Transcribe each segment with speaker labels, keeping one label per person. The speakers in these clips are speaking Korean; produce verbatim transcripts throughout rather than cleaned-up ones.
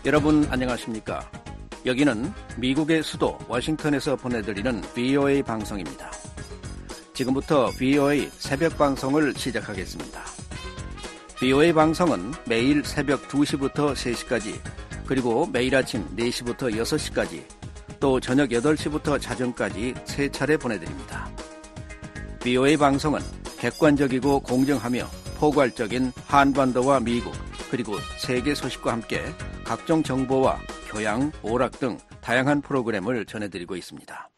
Speaker 1: 여러분 안녕하십니까? 여기는 미국의 수도 워싱턴에서 보내드리는 브이오에이 방송입니다. 지금부터 브이오에이 새벽 방송을 시작하겠습니다. 브이오에이 방송은 매일 새벽 두 시부터 세 시까지, 그리고 매일 아침 네 시부터 여섯 시까지, 또 저녁 여덟 시부터 자정까지 세 차례 보내드립니다. 브이오에이 방송은 객관적이고 공정하며 포괄적인 한반도와 미국, 그리고 세계 소식과 함께 각종 정보와 교양, 오락 등 다양한 프로그램을 전해드리고 있습니다.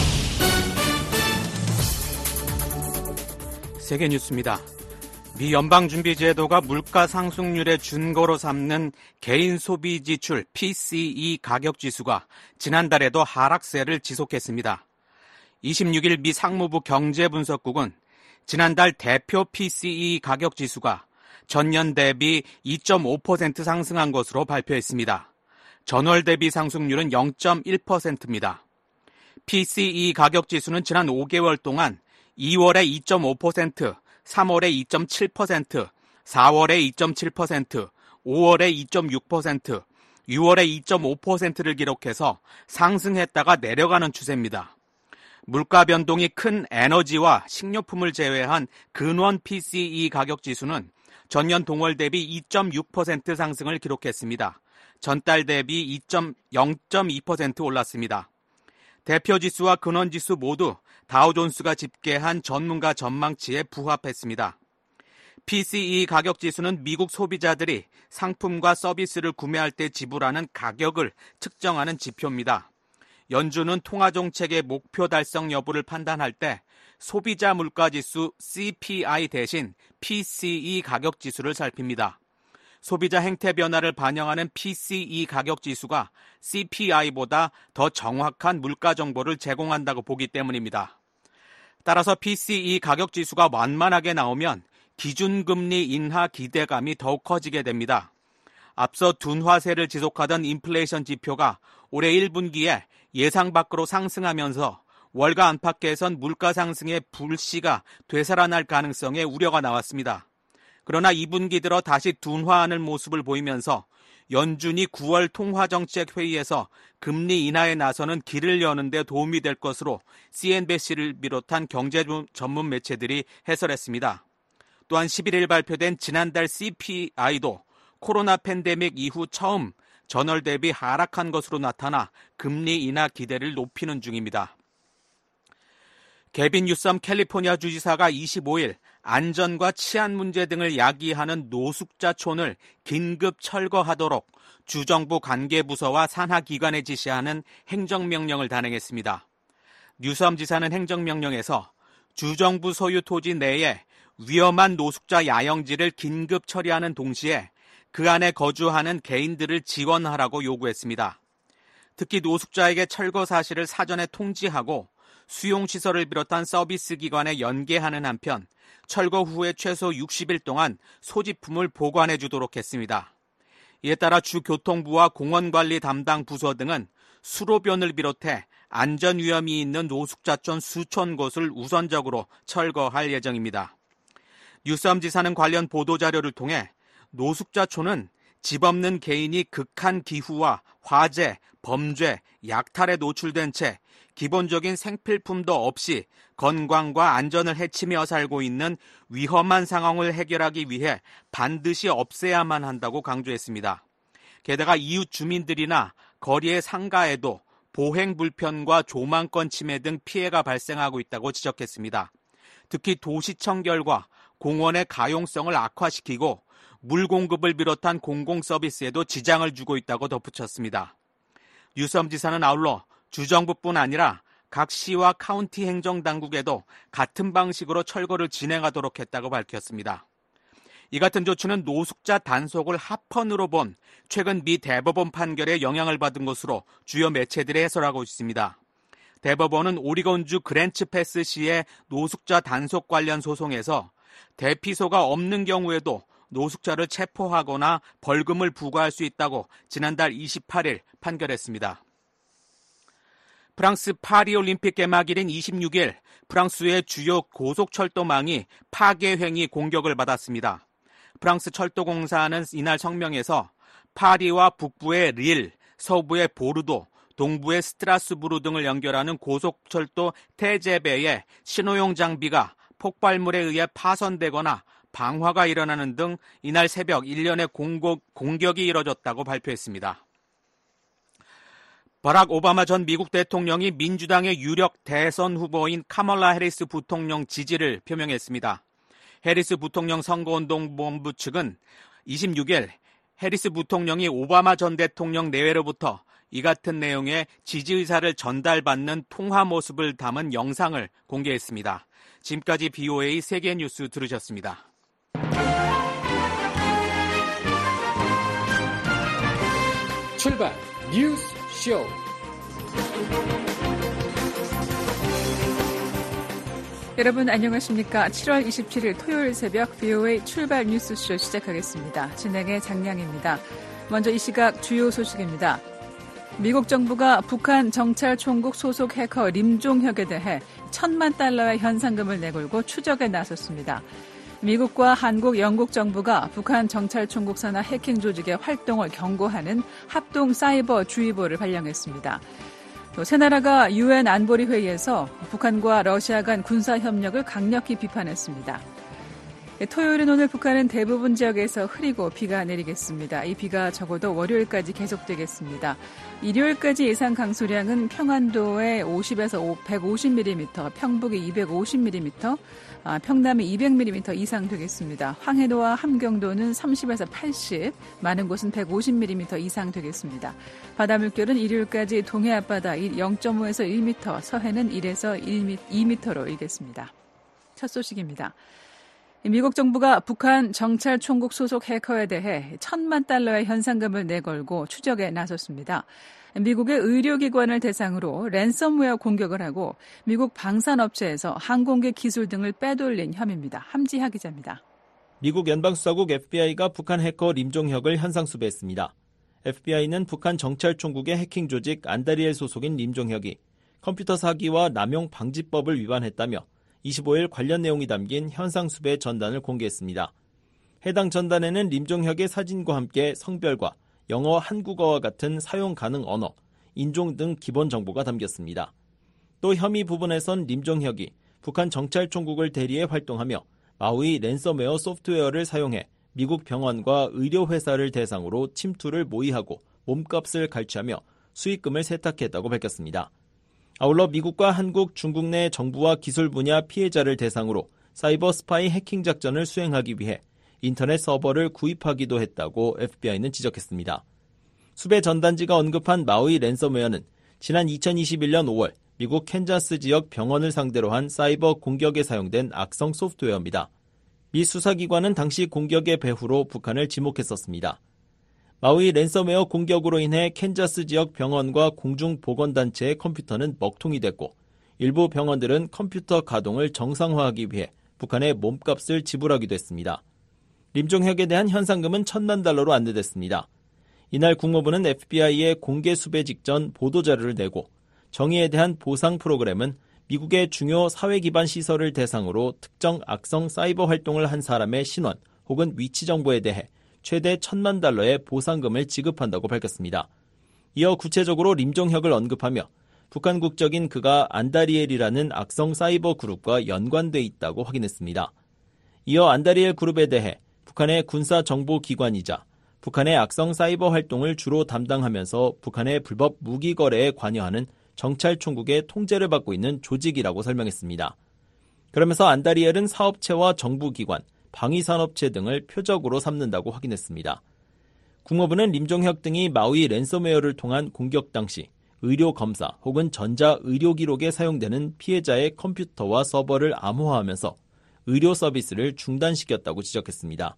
Speaker 2: 세계 뉴스입니다. 미 연방준비제도가 물가 상승률의 준거로 삼는 개인 소비 지출 피씨이 가격지수가 지난달에도 하락세를 지속했습니다. 이십육 일 미 상무부 경제분석국은 지난달 대표 피씨이 가격지수가 전년 대비 이 점 오 퍼센트 상승한 것으로 발표했습니다. 전월 대비 상승률은 영 점 일 퍼센트입니다. 피씨이 가격지수는 지난 오 개월 동안 이월에 이 점 오 퍼센트, 삼월에 이 점 칠 퍼센트, 사월에 이 점 칠 퍼센트, 오월에 이 점 육 퍼센트, 유월에 이 점 오 퍼센트를 기록해서 상승했다가 내려가는 추세입니다. 물가 변동이 큰 에너지와 식료품을 제외한 근원 피씨이 가격지수는 전년 동월 대비 이 점 육 퍼센트 상승을 기록했습니다. 전달 대비 영 점 이 퍼센트 올랐습니다. 대표지수와 근원지수 모두 다우존스가 집계한 전문가 전망치에 부합했습니다. 피씨이 가격지수는 미국 소비자들이 상품과 서비스를 구매할 때 지불하는 가격을 측정하는 지표입니다. 연준은 통화정책의 목표 달성 여부를 판단할 때 소비자 물가지수 씨피아이 대신 피씨이 가격지수를 살핍니다. 소비자 행태 변화를 반영하는 피씨이 가격지수가 씨피아이보다 더 정확한 물가 정보를 제공한다고 보기 때문입니다. 따라서 피씨이 가격지수가 완만하게 나오면 기준금리 인하 기대감이 더욱 커지게 됩니다. 앞서 둔화세를 지속하던 인플레이션 지표가 올해 일 분기에 예상 밖으로 상승하면서 월가 안팎에선 물가 상승의 불씨가 되살아날 가능성에 우려가 나왔습니다. 그러나 이 분기 들어 다시 둔화하는 모습을 보이면서 연준이 구월 통화정책회의에서 금리 인하에 나서는 길을 여는 데 도움이 될 것으로 씨엔비씨를 비롯한 경제 전문 매체들이 해설했습니다. 또한 십일 일 발표된 지난달 씨피아이도 코로나 팬데믹 이후 처음 전월 대비 하락한 것으로 나타나 금리 인하 기대를 높이는 중입니다. 개빈 뉴섬 캘리포니아 주지사가 이십오 일 안전과 치안 문제 등을 야기하는 노숙자촌을 긴급 철거하도록 주정부 관계부서와 산하기관에 지시하는 행정명령을 단행했습니다. 뉴섬 지사는 행정명령에서 주정부 소유 토지 내에 위험한 노숙자 야영지를 긴급 처리하는 동시에 그 안에 거주하는 개인들을 지원하라고 요구했습니다. 특히 노숙자에게 철거 사실을 사전에 통지하고 수용시설을 비롯한 서비스 기관에 연계하는 한편 철거 후에 최소 육십 일 동안 소지품을 보관해 주도록 했습니다. 이에 따라 주교통부와 공원관리 담당 부서 등은 수로변을 비롯해 안전 위험이 있는 노숙자촌 수천 곳을 우선적으로 철거할 예정입니다. 뉴섬 지사는 관련 보도자료를 통해 노숙자촌은 집 없는 개인이 극한 기후와 화재, 범죄, 약탈에 노출된 채 기본적인 생필품도 없이 건강과 안전을 해치며 살고 있는 위험한 상황을 해결하기 위해 반드시 없애야만 한다고 강조했습니다. 게다가 이웃 주민들이나 거리의 상가에도 보행 불편과 조망권 침해 등 피해가 발생하고 있다고 지적했습니다. 특히 도시 청결과 공원의 가용성을 악화시키고 물 공급을 비롯한 공공 서비스에도 지장을 주고 있다고 덧붙였습니다. 뉴섬 지사는 아울러 주정부뿐 아니라 각 시와 카운티 행정당국에도 같은 방식으로 철거를 진행하도록 했다고 밝혔습니다. 이 같은 조치는 노숙자 단속을 합헌으로 본 최근 미 대법원 판결에 영향을 받은 것으로 주요 매체들이 해설하고 있습니다. 대법원은 오리건주 그랜츠패스시의 노숙자 단속 관련 소송에서 대피소가 없는 경우에도 노숙자를 체포하거나 벌금을 부과할 수 있다고 지난달 이십팔 일 판결했습니다. 프랑스 파리올림픽 개막일인 이십육 일 프랑스의 주요 고속철도망이 파괴 행위 공격을 받았습니다. 프랑스 철도공사는 이날 성명에서 파리와 북부의 릴, 서부의 보르도, 동부의 스트라스부르 등을 연결하는 고속철도 테제베의 신호용 장비가 폭발물에 의해 파손되거나 방화가 일어나는 등 이날 새벽 일련의 공격, 공격이 이뤄졌다고 발표했습니다. 버락 오바마 전 미국 대통령이 민주당의 유력 대선 후보인 카멀라 해리스 부통령 지지를 표명했습니다. 해리스 부통령 선거운동본부 측은 이십육 일 해리스 부통령이 오바마 전 대통령 내외로부터 이 같은 내용의 지지 의사를 전달받는 통화 모습을 담은 영상을 공개했습니다. 지금까지 비오에이 세계뉴스 들으셨습니다.
Speaker 3: 출발 뉴스 쇼.
Speaker 4: 여러분 안녕하십니까? 칠월 이십칠일 토요일 새벽 비오에이 출발 뉴스쇼 시작하겠습니다. 진행의 장량입니다. 먼저 이 시각 주요 소식입니다. 미국 정부가 북한 정찰총국 소속 해커 림종혁에 대해 천만 달러의 현상금을 내걸고 추적에 나섰습니다. 미국과 한국, 영국 정부가 북한 정찰총국 산하 해킹 조직의 활동을 경고하는 합동 사이버 주의보를 발령했습니다. 또 세 나라가 유엔 안보리 회의에서 북한과 러시아 간 군사 협력을 강력히 비판했습니다. 토요일은 오늘 북한은 대부분 지역에서 흐리고 비가 내리겠습니다. 이 비가 적어도 월요일까지 계속되겠습니다. 일요일까지 예상 강수량은 평안도에 오십에서 백오십 밀리미터, 평북이 이백오십 밀리미터, 평남이 이백 밀리미터 이상 되겠습니다. 황해도와 함경도는 삼십에서 팔십, 많은 곳은 백오십 밀리미터 이상 되겠습니다. 바다 물결은 일요일까지 동해 앞바다 영 점 오에서 일 미터, 서해는 일에서 이 미터로 일겠습니다. 첫 소식입니다. 미국 정부가 북한 정찰총국 소속 해커에 대해 천만 달러의 현상금을 내걸고 추적에 나섰습니다. 미국의 의료기관을 대상으로 랜섬웨어 공격을 하고 미국 방산업체에서 항공기 기술 등을 빼돌린 혐의입니다. 함지하 기자입니다.
Speaker 5: 미국 연방수사국 에프비아이가 북한 해커 림종혁을 현상수배했습니다. 에프비아이는 북한 정찰총국의 해킹 조직 안다리엘 소속인 림종혁이 컴퓨터 사기와 남용 방지법을 위반했다며 이십오일 관련 내용이 담긴 현상수배 전단을 공개했습니다. 해당 전단에는 림종혁의 사진과 함께 성별과 영어, 한국어와 같은 사용 가능 언어, 인종 등 기본 정보가 담겼습니다. 또 혐의 부분에선 림종혁이 북한 정찰총국을 대리해 활동하며 마우이 랜섬웨어 소프트웨어를 사용해 미국 병원과 의료회사를 대상으로 침투를 모의하고 몸값을 갈취하며 수익금을 세탁했다고 밝혔습니다. 아울러 미국과 한국, 중국 내 정부와 기술 분야 피해자를 대상으로 사이버 스파이 해킹 작전을 수행하기 위해 인터넷 서버를 구입하기도 했다고 에프비아이는 지적했습니다. 수배 전단지가 언급한 마우이 랜섬웨어는 지난 이천이십일년 오월 미국 캔자스 지역 병원을 상대로 한 사이버 공격에 사용된 악성 소프트웨어입니다. 미 수사기관은 당시 공격의 배후로 북한을 지목했었습니다. 마우이 랜섬웨어 공격으로 인해 캔자스 지역 병원과 공중보건단체의 컴퓨터는 먹통이 됐고 일부 병원들은 컴퓨터 가동을 정상화하기 위해 북한에 몸값을 지불하기도 했습니다. 림종혁에 대한 현상금은 천만 달러로 안내됐습니다. 이날 국무부는 에프비아이의 공개 수배 직전 보도자료를 내고 정의에 대한 보상 프로그램은 미국의 중요 사회기반 시설을 대상으로 특정 악성 사이버 활동을 한 사람의 신원 혹은 위치 정보에 대해 최대 천만 달러의 보상금을 지급한다고 밝혔습니다. 이어 구체적으로 림종혁을 언급하며 북한 국적인 그가 안다리엘이라는 악성 사이버 그룹과 연관돼 있다고 확인했습니다. 이어 안다리엘 그룹에 대해 북한의 군사정보기관이자 북한의 악성 사이버 활동을 주로 담당하면서 북한의 불법 무기 거래에 관여하는 정찰총국의 통제를 받고 있는 조직이라고 설명했습니다. 그러면서 안다리엘은 사업체와 정부기관, 방위산업체 등을 표적으로 삼는다고 확인했습니다. 국무부는 림종혁 등이 마우이 랜섬웨어를 통한 공격 당시 의료검사 혹은 전자의료기록에 사용되는 피해자의 컴퓨터와 서버를 암호화하면서 의료 서비스를 중단시켰다고 지적했습니다.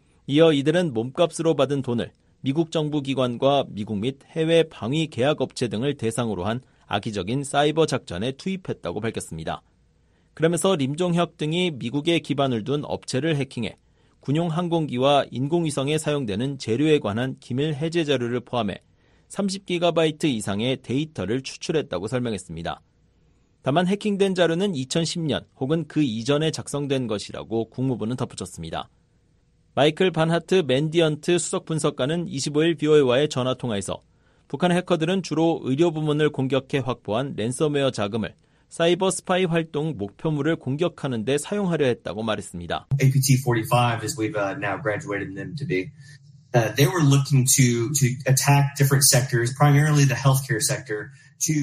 Speaker 5: 이어 이들은 몸값으로 받은 돈을 미국 정부 기관과 미국 및 해외 방위 계약업체 등을 대상으로 한 악의적인 사이버 작전에 투입했다고 밝혔습니다. 그러면서 림종혁 등이 미국에 기반을 둔 업체를 해킹해 군용 항공기와 인공위성에 사용되는 재료에 관한 기밀 해제 자료를 포함해 삼십 기가바이트 이상의 데이터를 추출했다고 설명했습니다. 다만 해킹된 자료는 이천십년 혹은 그 이전에 작성된 것이라고 국무부는 덧붙였습니다. 마이클 반하트 맨디언트 수석 분석관은 이십오일 비오에이와의 전화통화에서 북한 해커들은 주로 의료 부문을 공격해 확보한 랜섬웨어 자금을 사이버 스파이 활동 목표물을 공격하는 데 사용하려 했다고 말했습니다.
Speaker 6: 에이피티 사십오, as we've uh, now graduated them to be, uh, they were looking to to attack different sectors, primarily the healthcare sector.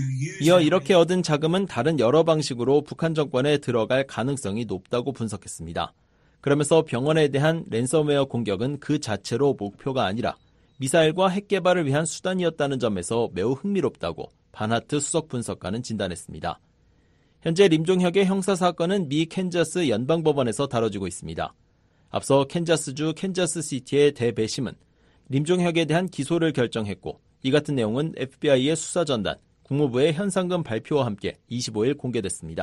Speaker 5: 이어 이렇게 얻은 자금은 다른 여러 방식으로 북한 정권에 들어갈 가능성이 높다고 분석했습니다. 그러면서 병원에 대한 랜섬웨어 공격은 그 자체로 목표가 아니라 미사일과 핵 개발을 위한 수단이었다는 점에서 매우 흥미롭다고 반하트 수석 분석관은 진단했습니다. 현재 림종혁의 형사사건은 미 캔자스 연방법원에서 다뤄지고 있습니다. 앞서 캔자스주 캔자스시티의 대배심은 림종혁에 대한 기소를 결정했고 이 같은 내용은 에프비아이의 수사전단, 국무부의 현상금 발표와 함께 이십오일 공개됐습니다.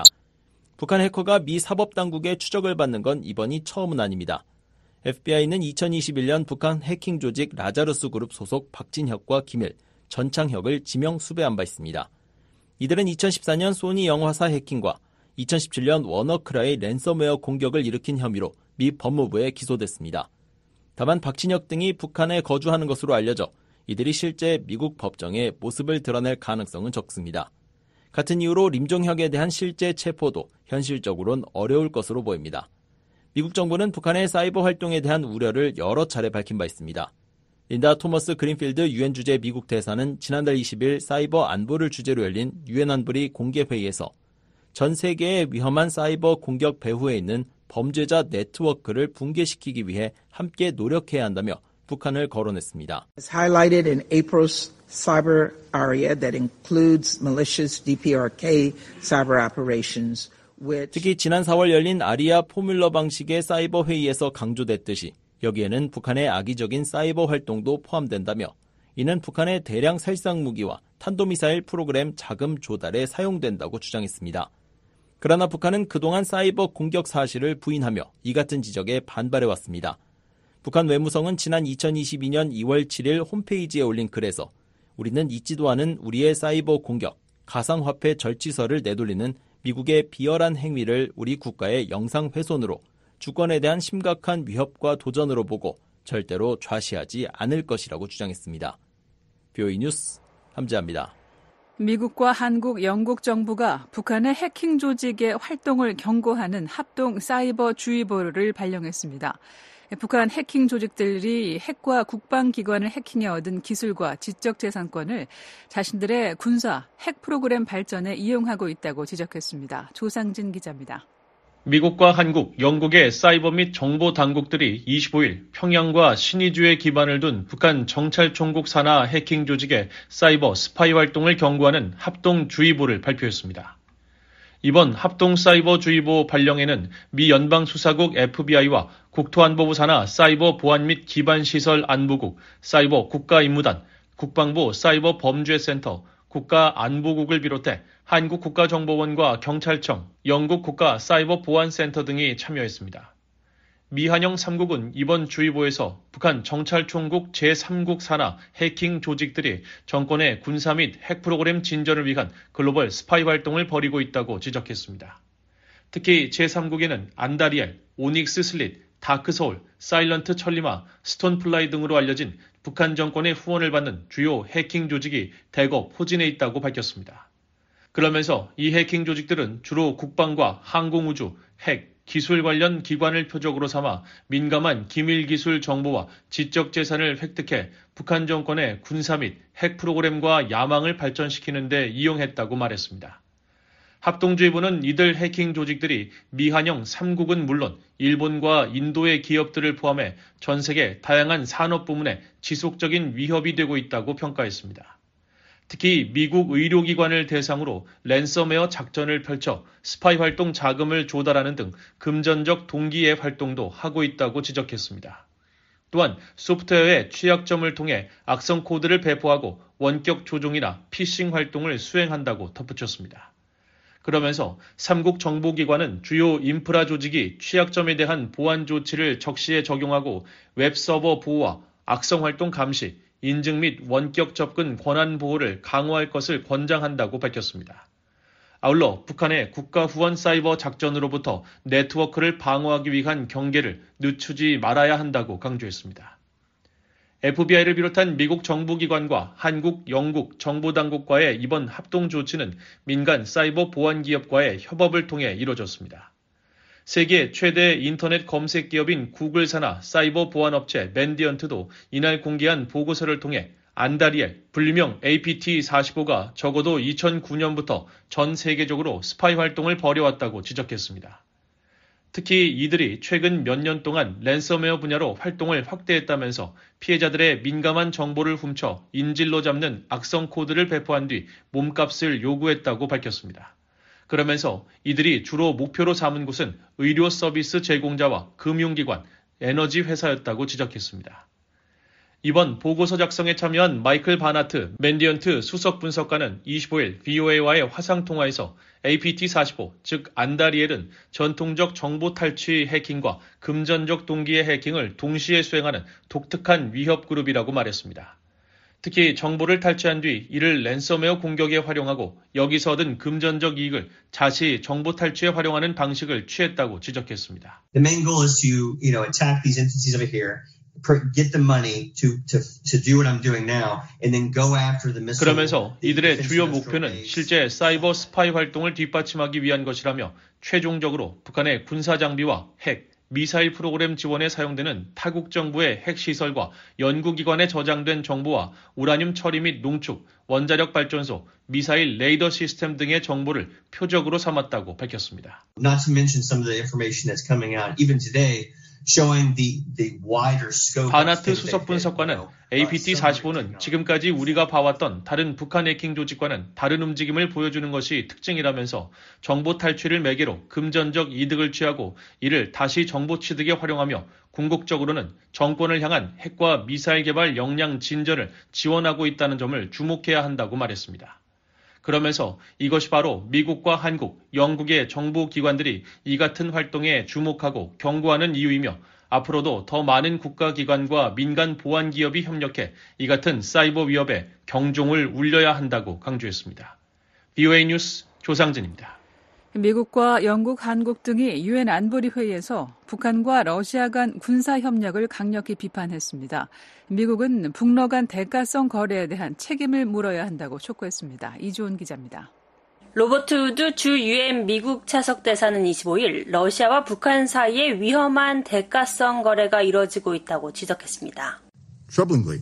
Speaker 5: 북한 해커가 미 사법당국의 추적을 받는 건 이번이 처음은 아닙니다. 에프비아이는 이천이십일년 북한 해킹 조직 라자루스 그룹 소속 박진혁과 김일, 전창혁을 지명 수배한 바 있습니다. 이들은 이천십사년 소니 영화사 해킹과 이천십칠년 워너크라의 랜섬웨어 공격을 일으킨 혐의로 미 법무부에 기소됐습니다. 다만 박진혁 등이 북한에 거주하는 것으로 알려져 이들이 실제 미국 법정에 모습을 드러낼 가능성은 적습니다. 같은 이유로 림종혁에 대한 실제 체포도 현실적으로는 어려울 것으로 보입니다. 미국 정부는 북한의 사이버 활동에 대한 우려를 여러 차례 밝힌 바 있습니다. 린다 토머스 그린필드 유엔 주재 미국 대사는 지난달 이십일 사이버 안보를 주제로 열린 유엔 안보리 공개회의에서 전 세계의 위험한 사이버 공격 배후에 있는 범죄자 네트워크를 붕괴시키기 위해 함께 노력해야 한다며 북한을 거론했습니다.
Speaker 7: As highlighted in April's cyber area that includes malicious 디피아르케이 cyber operations.
Speaker 5: 특히 지난 사월 열린 아리아 포뮬러 방식의 사이버 회의에서 강조됐듯이 여기에는 북한의 악의적인 사이버 활동도 포함된다며 이는 북한의 대량 살상 무기와 탄도미사일 프로그램 자금 조달에 사용된다고 주장했습니다. 그러나 북한은 그동안 사이버 공격 사실을 부인하며 이 같은 지적에 반발해왔습니다. 북한 외무성은 지난 이천이십이년 이월 칠일 홈페이지에 올린 글에서 우리는 잊지도 않은 우리의 사이버 공격, 가상화폐 절취설을 내돌리는 미국의 비열한 행위를 우리 국가의 영상 훼손으로 주권에 대한 심각한 위협과 도전으로 보고 절대로 좌시하지 않을 것이라고 주장했습니다. 비오이 뉴스 함재합니다.
Speaker 4: 미국과 한국, 영국 정부가 북한의 해킹 조직의 활동을 경고하는 합동 사이버 주의보를 발령했습니다. 북한 해킹 조직들이 핵과 국방기관을 해킹해 얻은 기술과 지적재산권을 자신들의 군사, 핵 프로그램 발전에 이용하고 있다고 지적했습니다. 조상진 기자입니다.
Speaker 8: 미국과 한국, 영국의 사이버 및 정보 당국들이 이십오일 평양과 신의주에 기반을 둔 북한 정찰총국 산하 해킹 조직의 사이버 스파이 활동을 경고하는 합동주의보를 발표했습니다. 이번 합동사이버주의보 발령에는 미 연방수사국 에프비아이와 국토안보부 산하 사이버 보안 및 기반시설 안보국, 사이버 국가임무단, 국방부 사이버 범죄센터, 국가안보국을 비롯해 한국 국가정보원과 경찰청, 영국 국가사이버보안센터 등이 참여했습니다. 미한영 삼국은 이번 주의보에서 북한 정찰총국 제삼국 산하 해킹 조직들이 정권의 군사 및 핵 프로그램 진전을 위한 글로벌 스파이 활동을 벌이고 있다고 지적했습니다. 특히 제삼국에는 안다리엘, 오닉스 슬릿, 다크소울, 사일런트 천리마, 스톤플라이 등으로 알려진 북한 정권의 후원을 받는 주요 해킹 조직이 대거 포진해 있다고 밝혔습니다. 그러면서 이 해킹 조직들은 주로 국방과 항공우주, 핵, 기술 관련 기관을 표적으로 삼아 민감한 기밀기술 정보와 지적재산을 획득해 북한 정권의 군사 및 핵 프로그램과 야망을 발전시키는 데 이용했다고 말했습니다. 합동주의보는 이들 해킹 조직들이 미한영 삼국은 물론 일본과 인도의 기업들을 포함해 전 세계 다양한 산업 부문에 지속적인 위협이 되고 있다고 평가했습니다. 특히 미국 의료기관을 대상으로 랜섬웨어 작전을 펼쳐 스파이 활동 자금을 조달하는 등 금전적 동기의 활동도 하고 있다고 지적했습니다. 또한 소프트웨어의 취약점을 통해 악성 코드를 배포하고 원격 조종이나 피싱 활동을 수행한다고 덧붙였습니다. 그러면서 삼국 정보기관은 주요 인프라 조직이 취약점에 대한 보안 조치를 적시에 적용하고 웹서버 보호와 악성 활동 감시, 인증 및 원격 접근 권한 보호를 강화할 것을 권장한다고 밝혔습니다. 아울러 북한의 국가 후원 사이버 작전으로부터 네트워크를 방어하기 위한 경계를 늦추지 말아야 한다고 강조했습니다. 에프비아이를 비롯한 미국 정부기관과 한국, 영국 정보당국과의 이번 합동 조치는 민간 사이버 보안 기업과의 협업을 통해 이뤄졌습니다. 세계 최대 인터넷 검색 기업인 구글 산하 사이버 보안 업체 맨디언트도 이날 공개한 보고서를 통해 안다리엘, 불명 에이피티 사십오가 적어도 이천구 년부터 전 세계적으로 스파이 활동을 벌여왔다고 지적했습니다. 특히 이들이 최근 몇 년 동안 랜섬웨어 분야로 활동을 확대했다면서 피해자들의 민감한 정보를 훔쳐 인질로 잡는 악성 코드를 배포한 뒤 몸값을 요구했다고 밝혔습니다. 그러면서 이들이 주로 목표로 삼은 곳은 의료 서비스 제공자와 금융기관, 에너지 회사였다고 지적했습니다. 이번 보고서 작성에 참여한 마이클 바나트 맨디언트 수석 분석가는 이십오일 브이오에이와의 화상통화에서 에이피티 사십오, 즉 안다리엘은 전통적 정보 탈취 해킹과 금전적 동기의 해킹을 동시에 수행하는 독특한 위협 그룹이라고 말했습니다. 특히 정보를 탈취한 뒤 이를 랜섬웨어 공격에 활용하고 여기서 얻은 금전적 이익을 다시 정보 탈취에 활용하는 방식을 취했다고 지적했습니다.
Speaker 6: The main goal is to, you know, attack these entities over here. Get the money to, to, to do what I'm doing now, and then go after the missile.
Speaker 8: 그러면서 이들의 주요 목표는 실제 사이버 스파이 활동을 뒷받침하기 위한 것이라며 최종적으로 북한의 군사 장비와 핵, 미사일 프로그램 지원에 사용되는 타국 정부의 핵시설과 연구기관에 저장된 정보와 우라늄 처리 및 농축, 원자력 발전소, 미사일 레이더 시스템 등의 정보를 표적으로 삼았다고 밝혔습니다.
Speaker 6: Not to mention some of the information that's coming out even today. Showing the, the wider scope.
Speaker 8: 바나트 수석 분석관은 에이피티 사십오는 지금까지 우리가 봐왔던 다른 북한 해킹 조직과는 다른 움직임을 보여주는 것이 특징이라면서 정보 탈취를 매개로 금전적 이득을 취하고 이를 다시 정보 취득에 활용하며 궁극적으로는 정권을 향한 핵과 미사일 개발 역량 진전을 지원하고 있다는 점을 주목해야 한다고 말했습니다. 그러면서 이것이 바로 미국과 한국, 영국의 정부 기관들이 이 같은 활동에 주목하고 경고하는 이유이며 앞으로도 더 많은 국가기관과 민간 보안 기업이 협력해 이 같은 사이버 위협에 경종을 울려야 한다고 강조했습니다. 브이오에이 뉴스 조상진입니다.
Speaker 4: 미국과 영국, 한국 등이 유엔 안보리 회의에서 북한과 러시아 간 군사 협력을 강력히 비판했습니다. 미국은 북러 간 대가성 거래에 대한 책임을 물어야 한다고 촉구했습니다. 이주온 기자입니다.
Speaker 9: 로버트 우드 주 유엔 미국 차석 대사는 이십오일 러시아와 북한 사이에 위험한 대가성 거래가 이뤄지고 있다고 지적했습니다.
Speaker 10: Troublingly,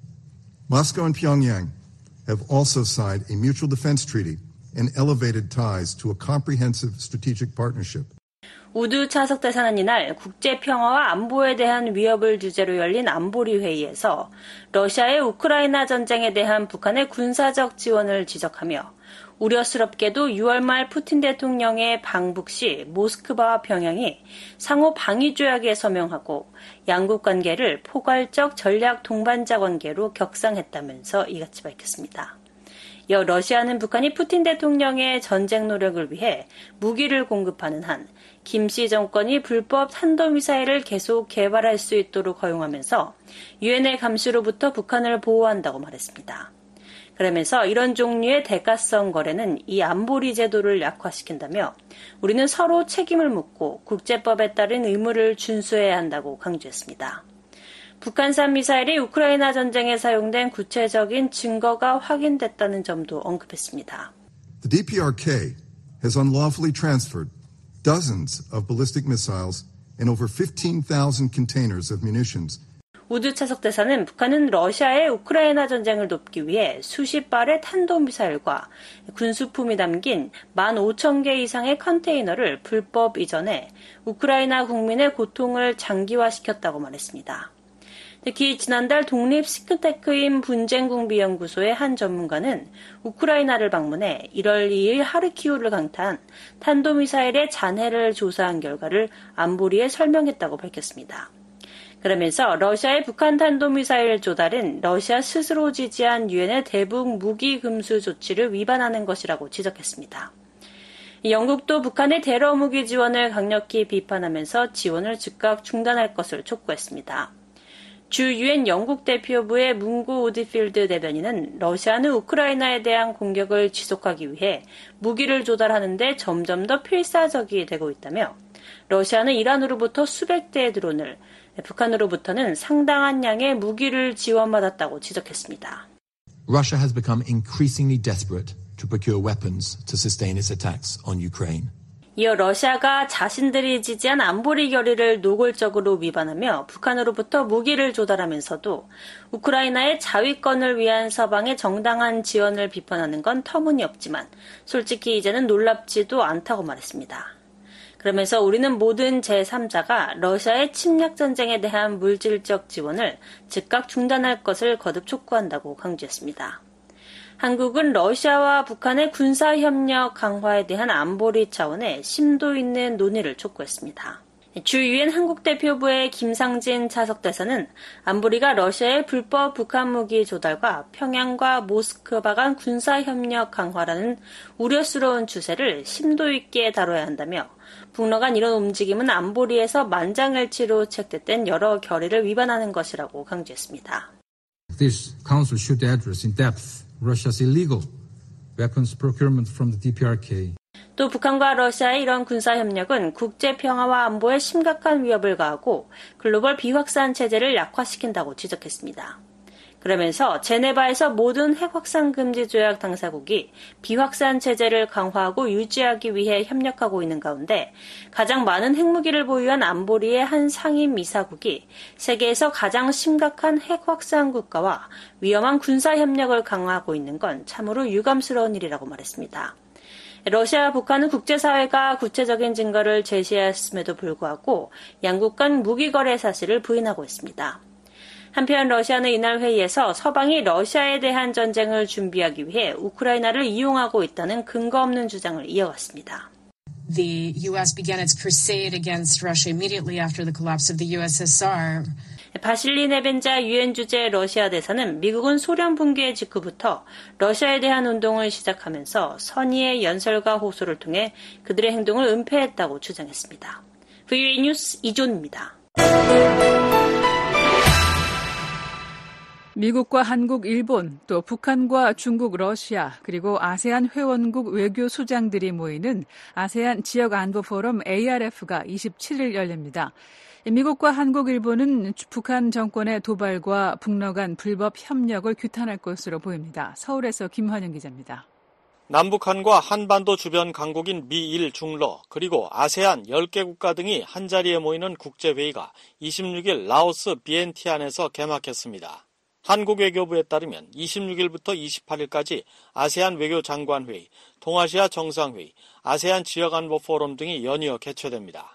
Speaker 10: Moscow and Pyongyang have also signed a mutual defense treaty and elevated ties to a comprehensive strategic partnership.
Speaker 9: 우드 차석 대사는 이날 국제 평화와 안보에 대한 위협을 주제로 열린 안보리 회의에서 러시아의 우크라이나 전쟁에 대한 북한의 군사적 지원을 지적하며 우려스럽게도 유월 말 푸틴 대통령의 방북 시 모스크바와 평양이 상호 방위 조약에 서명하고 양국 관계를 포괄적 전략 동반자 관계로 격상했다면서 이같이 밝혔습니다. 이어 러시아는 북한이 푸틴 대통령의 전쟁 노력을 위해 무기를 공급하는 한 김씨 정권이 불법 탄도미사일을 계속 개발할 수 있도록 허용하면서 유엔의 감시로부터 북한을 보호한다고 말했습니다. 그러면서 이런 종류의 대가성 거래는 이 안보리 제도를 약화시킨다며 우리는 서로 책임을 묻고 국제법에 따른 의무를 준수해야 한다고 강조했습니다. 북한산 미사일이 우크라이나 전쟁에 사용된 구체적인 증거가 확인됐다는 점도 언급했습니다.
Speaker 10: The 디피아르케이 has unlawfully transferred dozens of ballistic missiles and over fifteen thousand containers of munitions.
Speaker 9: 우드 차석 대사는 북한은 러시아의 우크라이나 전쟁을 돕기 위해 수십 발의 탄도미사일과 군수품이 담긴 만 오천 개 이상의 컨테이너를 불법 이전해 우크라이나 국민의 고통을 장기화시켰다고 말했습니다. 특히 지난달 독립 싱크탱크인 분쟁궁비연구소의 한 전문가는 우크라이나를 방문해 일월 이일 하르키우를 강타한 탄도미사일의 잔해를 조사한 결과를 안보리에 설명했다고 밝혔습니다. 그러면서 러시아의 북한 탄도미사일 조달은 러시아 스스로 지지한 유엔의 대북 무기 금수 조치를 위반하는 것이라고 지적했습니다. 영국도 북한의 테러 무기 지원을 강력히 비판하면서 지원을 즉각 중단할 것을 촉구했습니다. 주 유엔 영국 대표부의 문구 우드필드 대변인은 러시아는 우크라이나에 대한 공격을 지속하기 위해 무기를 조달하는 데 점점 더 필사적이 되고 있다며 러시아는 이란으로부터 수백 대의 드론을, 북한으로부터는 상당한 양의 무기를 지원받았다고 지적했습니다.
Speaker 11: Russia has become increasingly desperate to procure weapons to sustain its attacks on Ukraine.
Speaker 9: 이어 러시아가 자신들이 지지한 안보리 결의를 노골적으로 위반하며 북한으로부터 무기를 조달하면서도 우크라이나의 자위권을 위한 서방의 정당한 지원을 비판하는 건 터무니없지만 솔직히 이제는 놀랍지도 않다고 말했습니다. 그러면서 우리는 모든 제삼자가 러시아의 침략 전쟁에 대한 물질적 지원을 즉각 중단할 것을 거듭 촉구한다고 강조했습니다. 한국은 러시아와 북한의 군사협력 강화에 대한 안보리 차원의 심도 있는 논의를 촉구했습니다. 주 유엔 한국 대표부의 김상진 차석대사는 안보리가 러시아의 불법 북한 무기 조달과 평양과 모스크바 간 군사협력 강화라는 우려스러운 추세를 심도 있게 다뤄야 한다며 북러 간 이런 움직임은 안보리에서 만장일치로 채택된 여러 결의를 위반하는 것이라고 강조했습니다.
Speaker 12: This council should address in depth Russia's illegal weapons procurement from the 디피아르케이.
Speaker 9: 또 북한과 러시아의 이런 군사협력은 국제 평화와 안보에 심각한 위협을 가하고 글로벌 비확산 체제를 약화시킨다고 지적했습니다. 그러면서 제네바에서 모든 핵확산 금지 조약 당사국이 비확산 체제를 강화하고 유지하기 위해 협력하고 있는 가운데 가장 많은 핵무기를 보유한 안보리의 한 상임 이사국이 세계에서 가장 심각한 핵확산 국가와 위험한 군사협력을 강화하고 있는 건 참으로 유감스러운 일이라고 말했습니다. 러시아와 북한은 국제사회가 구체적인 증거를 제시했음에도 불구하고 양국 간 무기 거래 사실을 부인하고 있습니다. 한편 러시아는 이날 회의에서 서방이 러시아에 대한 전쟁을 준비하기 위해 우크라이나를 이용하고 있다는 근거 없는 주장을 이어갔습니다.
Speaker 13: The U S began its crusade against Russia immediately after the collapse of the U S S R.
Speaker 9: 바실리 네벤자 유엔 주재 러시아 대사는 미국은 소련 붕괴 직후부터 러시아에 대한 운동을 시작하면서 선의의 연설과 호소를 통해 그들의 행동을 은폐했다고 주장했습니다. 브이오에이 뉴스 이존입니다.
Speaker 4: 미국과 한국, 일본, 또 북한과 중국, 러시아, 그리고 아세안 회원국 외교 수장들이 모이는 아세안 지역안보 포럼 에이알에프가 이십칠일 열립니다. 미국과 한국, 일본은 북한 정권의 도발과 북러 간 불법 협력을 규탄할 것으로 보입니다. 서울에서 김환영 기자입니다.
Speaker 8: 남북한과 한반도 주변 강국인 미일, 중러, 그리고 아세안 열 개 국가 등이 한자리에 모이는 국제회의가 이십육일 라오스 비엔티안에서 개막했습니다. 한국 외교부에 따르면 이십육일부터 이십팔일까지 아세안 외교장관회의, 동아시아 정상회의, 아세안 지역안보 포럼 등이 연이어 개최됩니다.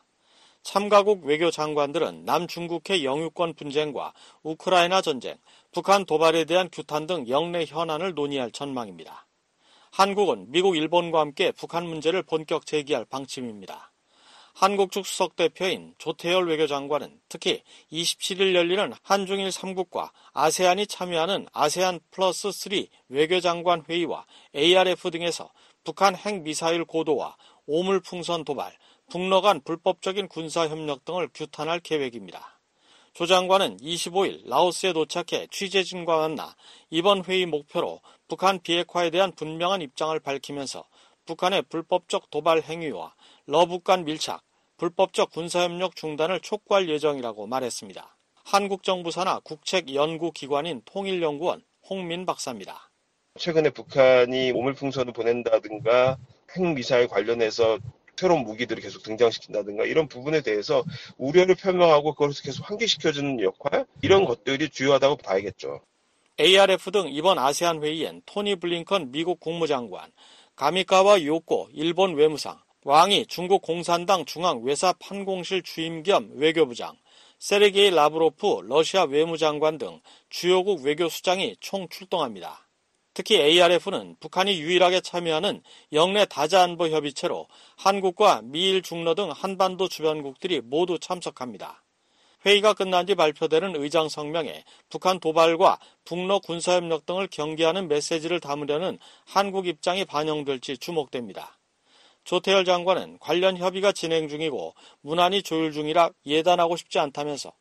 Speaker 8: 참가국 외교장관들은 남중국해 영유권 분쟁과 우크라이나 전쟁, 북한 도발에 대한 규탄 등 영내 현안을 논의할 전망입니다. 한국은 미국, 일본과 함께 북한 문제를 본격 제기할 방침입니다. 한국 측 수석 대표인 조태열 외교장관은 특히 이십칠일 열리는 한중일 삼국과 아세안이 참여하는 아세안 플러스 삼 외교장관 회의와 에이알에프 등에서 북한 핵미사일 고도화, 오물풍선 도발, 북러 간 불법적인 군사협력 등을 규탄할 계획입니다. 조 장관은 이십오일 라오스에 도착해 취재진과 만나 이번 회의 목표로 북한 비핵화에 대한 분명한 입장을 밝히면서 북한의 불법적 도발 행위와 러북한 밀착, 불법적 군사협력 중단을 촉구할 예정이라고 말했습니다. 한국 정부 산하 국책연구기관인 통일연구원 홍민 박사입니다.
Speaker 14: 최근에 북한이 오물풍선을 보낸다든가 핵미사일 관련해서 새로운 무기들을 계속 등장시킨다든가 이런 부분에 대해서 우려를 표명하고 그것을 계속 환기시켜주는 역할, 이런 것들이 주요하다고 봐야겠죠.
Speaker 8: 에이알에프 등 이번 아세안 회의엔 토니 블링컨 미국 국무장관, 가미카와 요코 일본 외무상, 왕이 중국 공산당 중앙외사판공실 주임 겸 외교부장, 세르게이 라브로프 러시아 외무장관 등 주요국 외교수장이 총 출동합니다. 특히 에이알에프는 북한이 유일하게 참여하는 영내 다자안보 협의체로 한국과 미일, 중러 등 한반도 주변국들이 모두 참석합니다. 회의가 끝난 뒤 발표되는 의장 성명에 북한 도발과 북러 군사협력 등을 경계하는 메시지를 담으려는 한국 입장이 반영될지 주목됩니다. 조태열 장관은 관련 협의가 진행 중이고 문안이 조율 중이라 예단하고 싶지 않다면서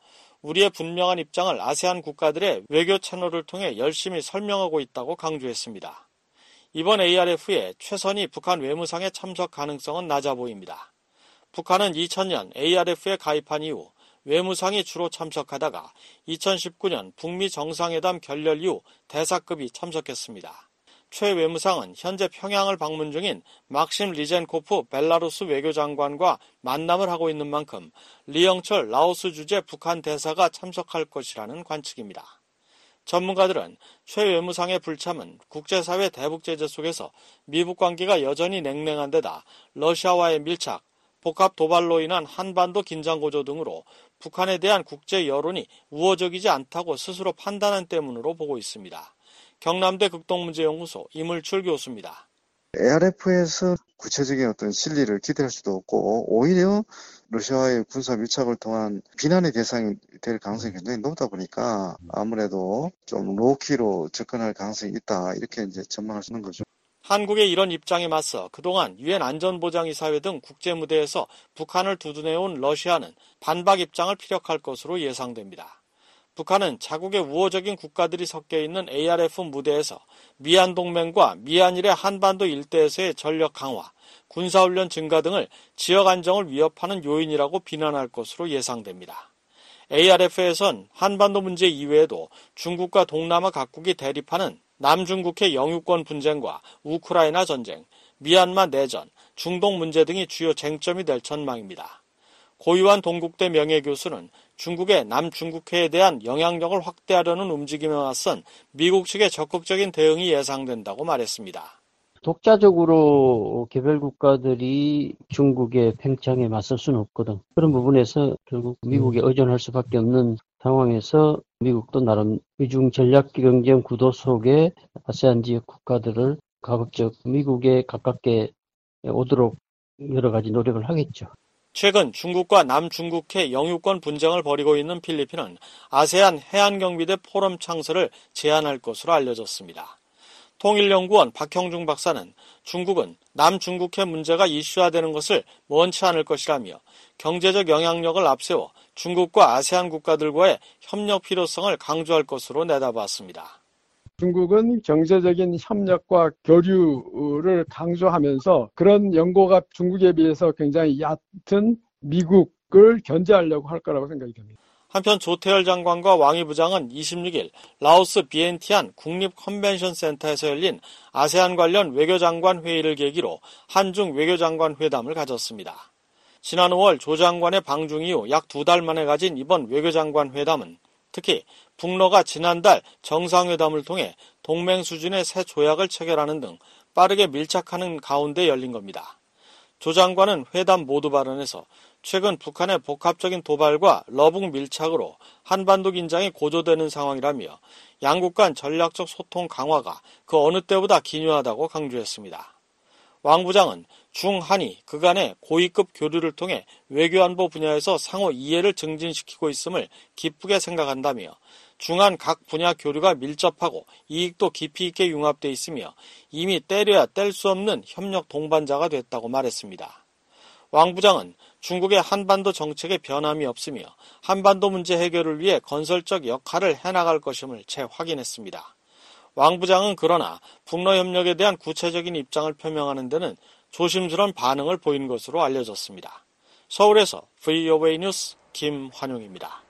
Speaker 15: 우리의 분명한 입장을 아세안 국가들의 외교 채널을 통해 열심히 설명하고 있다고 강조했습니다. 이번 에이알에프에 최선희 북한 외무상의 참석 가능성은 낮아 보입니다. 북한은 이천 년 에이알에프에 가입한 이후 외무상이 주로 참석하다가 이천십구 년 북미 정상회담 결렬 이후 대사급이 참석했습니다. 최 외무상은 현재 평양을 방문 중인 막심 리젠코프 벨라루스 외교장관과 만남을 하고 있는 만큼 리영철 라오스 주재 북한 대사가 참석할 것이라는 관측입니다. 전문가들은 최 외무상의 불참은 국제사회 대북제재 속에서 미북 관계가 여전히 냉랭한 데다 러시아와의 밀착, 복합 도발로 인한 한반도 긴장 고조 등으로 북한에 대한 국제 여론이 우호적이지 않다고 스스로 판단한 때문으로 보고 있습니다. 경남대 극동문제연구소 이물출 교수입니다.
Speaker 16: 에이알에프에서 구체적인 어떤 실리를 기대할 수도 없고 오히려 러시아와의 군사 밀착을 통한 비난의 대상이 될 가능성이 굉장히 높다 보니까 아무래도 좀 로우키로 접근할 가능성이 있다 이렇게 이제 전망할 수 있는 거죠.
Speaker 15: 한국의 이런 입장에 맞서 그동안 유엔 안전보장이사회 등 국제무대에서 북한을 두둔해온 러시아는 반박 입장을 피력할 것으로 예상됩니다. 북한은 자국의 우호적인 국가들이 섞여 있는 에이알에프 무대에서 미얀 동맹과 미얀일의 한반도 일대에서의 전력 강화, 군사훈련 증가 등을 지역 안정을 위협하는 요인이라고 비난할 것으로 예상됩니다. 에이알에프에선 한반도 문제 이외에도 중국과 동남아 각국이 대립하는 남중국해 영유권 분쟁과 우크라이나 전쟁, 미얀마 내전, 중동 문제 등이 주요 쟁점이 될 전망입니다. 고유한 동국대 명예교수는 중국의 남중국해에 대한 영향력을 확대하려는 움직임에 맞선 미국 측의 적극적인 대응이 예상된다고 말했습니다.
Speaker 17: 독자적으로 개별 국가들이 중국의 팽창에 맞설 수는 없거든. 그런 부분에서 결국 미국에 의존할 수밖에 없는 상황에서 미국도 나름 위중 전략 경쟁 구도 속에 아세안 지역 국가들을 가급적 미국에 가깝게 오도록 여러 가지 노력을 하겠죠.
Speaker 15: 최근 중국과 남중국해 영유권 분쟁을 벌이고 있는 필리핀은 아세안 해안경비대 포럼 창설을 제안할 것으로 알려졌습니다. 통일연구원 박형중 박사는 중국은 남중국해 문제가 이슈화되는 것을 원치 않을 것이라며 경제적 영향력을 앞세워 중국과 아세안 국가들과의 협력 필요성을 강조할 것으로 내다봤습니다.
Speaker 18: 중국은 경제적인 협력과 교류를 강조하면서 그런 연고가 중국에 비해서 굉장히 얕은 미국을 견제하려고 할 거라고 생각이 됩니다.
Speaker 15: 한편 조태열 장관과 왕이 부장은 이십육 일 라오스 비엔티안 국립컨벤션센터에서 열린 아세안 관련 외교장관 회의를 계기로 한중 외교장관 회담을 가졌습니다. 지난 오월 조 장관의 방중 이후 약 두 달 만에 가진 이번 외교장관 회담은 특히 북러가 지난달 정상회담을 통해 동맹 수준의 새 조약을 체결하는 등 빠르게 밀착하는 가운데 열린 겁니다. 조 장관은 회담 모두 발언에서 최근 북한의 복합적인 도발과 러북 밀착으로 한반도 긴장이 고조되는 상황이라며 양국 간 전략적 소통 강화가 그 어느 때보다 기묘하다고 강조했습니다. 왕 부장은 중한이 그간의 고위급 교류를 통해 외교안보 분야에서 상호 이해를 증진시키고 있음을 기쁘게 생각한다며 중한 각 분야 교류가 밀접하고 이익도 깊이 있게 융합돼 있으며 이미 때려야 뗄 수 없는 협력 동반자가 됐다고 말했습니다. 왕 부장은 중국의 한반도 정책에 변함이 없으며 한반도 문제 해결을 위해 건설적 역할을 해나갈 것임을 재확인했습니다. 왕 부장은 그러나 북러 협력에 대한 구체적인 입장을 표명하는 데는 조심스러운 반응을 보인 것으로 알려졌습니다. 서울에서 브이오에이 뉴스 김환용입니다.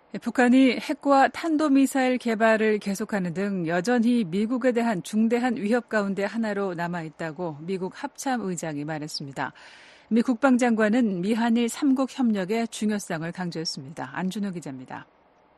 Speaker 4: 북한이 핵과 탄도미사일 개발을 계속하는 등 여전히 미국에 대한 중대한 위협 가운데 하나로 남아있다고 미국 합참 의장이 말했습니다. 미 국방장관은 미한일 삼국 협력의 중요성을 강조했습니다. 안준호 기자입니다.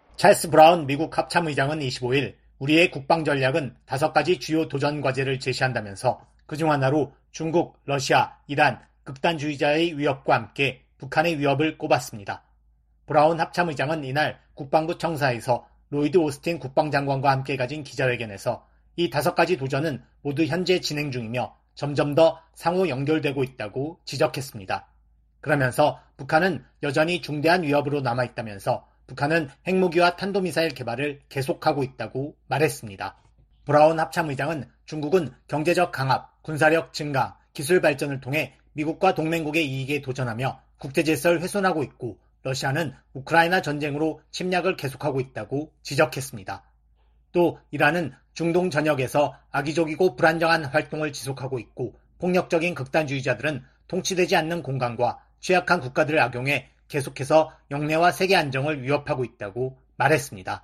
Speaker 19: 찰스 브라운 미국 합참 의장은 이십오 일 우리의 국방 전략은 다섯 가지 주요 도전 과제를 제시한다면서 그중 하나로 중국, 러시아, 이란, 극단주의자의 위협과 함께 북한의 위협을 꼽았습니다. 브라운 합참 의장은 이날 국방부 청사에서 로이드 오스틴 국방장관과 함께 가진 기자회견에서 이 다섯 가지 도전은 모두 현재 진행 중이며 점점 더 상호 연결되고 있다고 지적했습니다. 그러면서 북한은 여전히 중대한 위협으로 남아있다면서 북한은 핵무기와 탄도미사일 개발을 계속하고 있다고 말했습니다. 브라운 합참 의장은 중국은 경제적 강압, 군사력 증가, 기술 발전을 통해 미국과 동맹국의 이익에 도전하며 국제질서를 훼손하고 있고 러시아는 우크라이나 전쟁으로 침략을 계속하고 있다고 지적했습니다. 또 이란은 중동 전역에서 악의적이고 불안정한 활동을 지속하고 있고 폭력적인 극단주의자들은 통치되지 않는 공간과 취약한 국가들을 악용해 계속해서 영내와 세계 안정을 위협하고 있다고 말했습니다.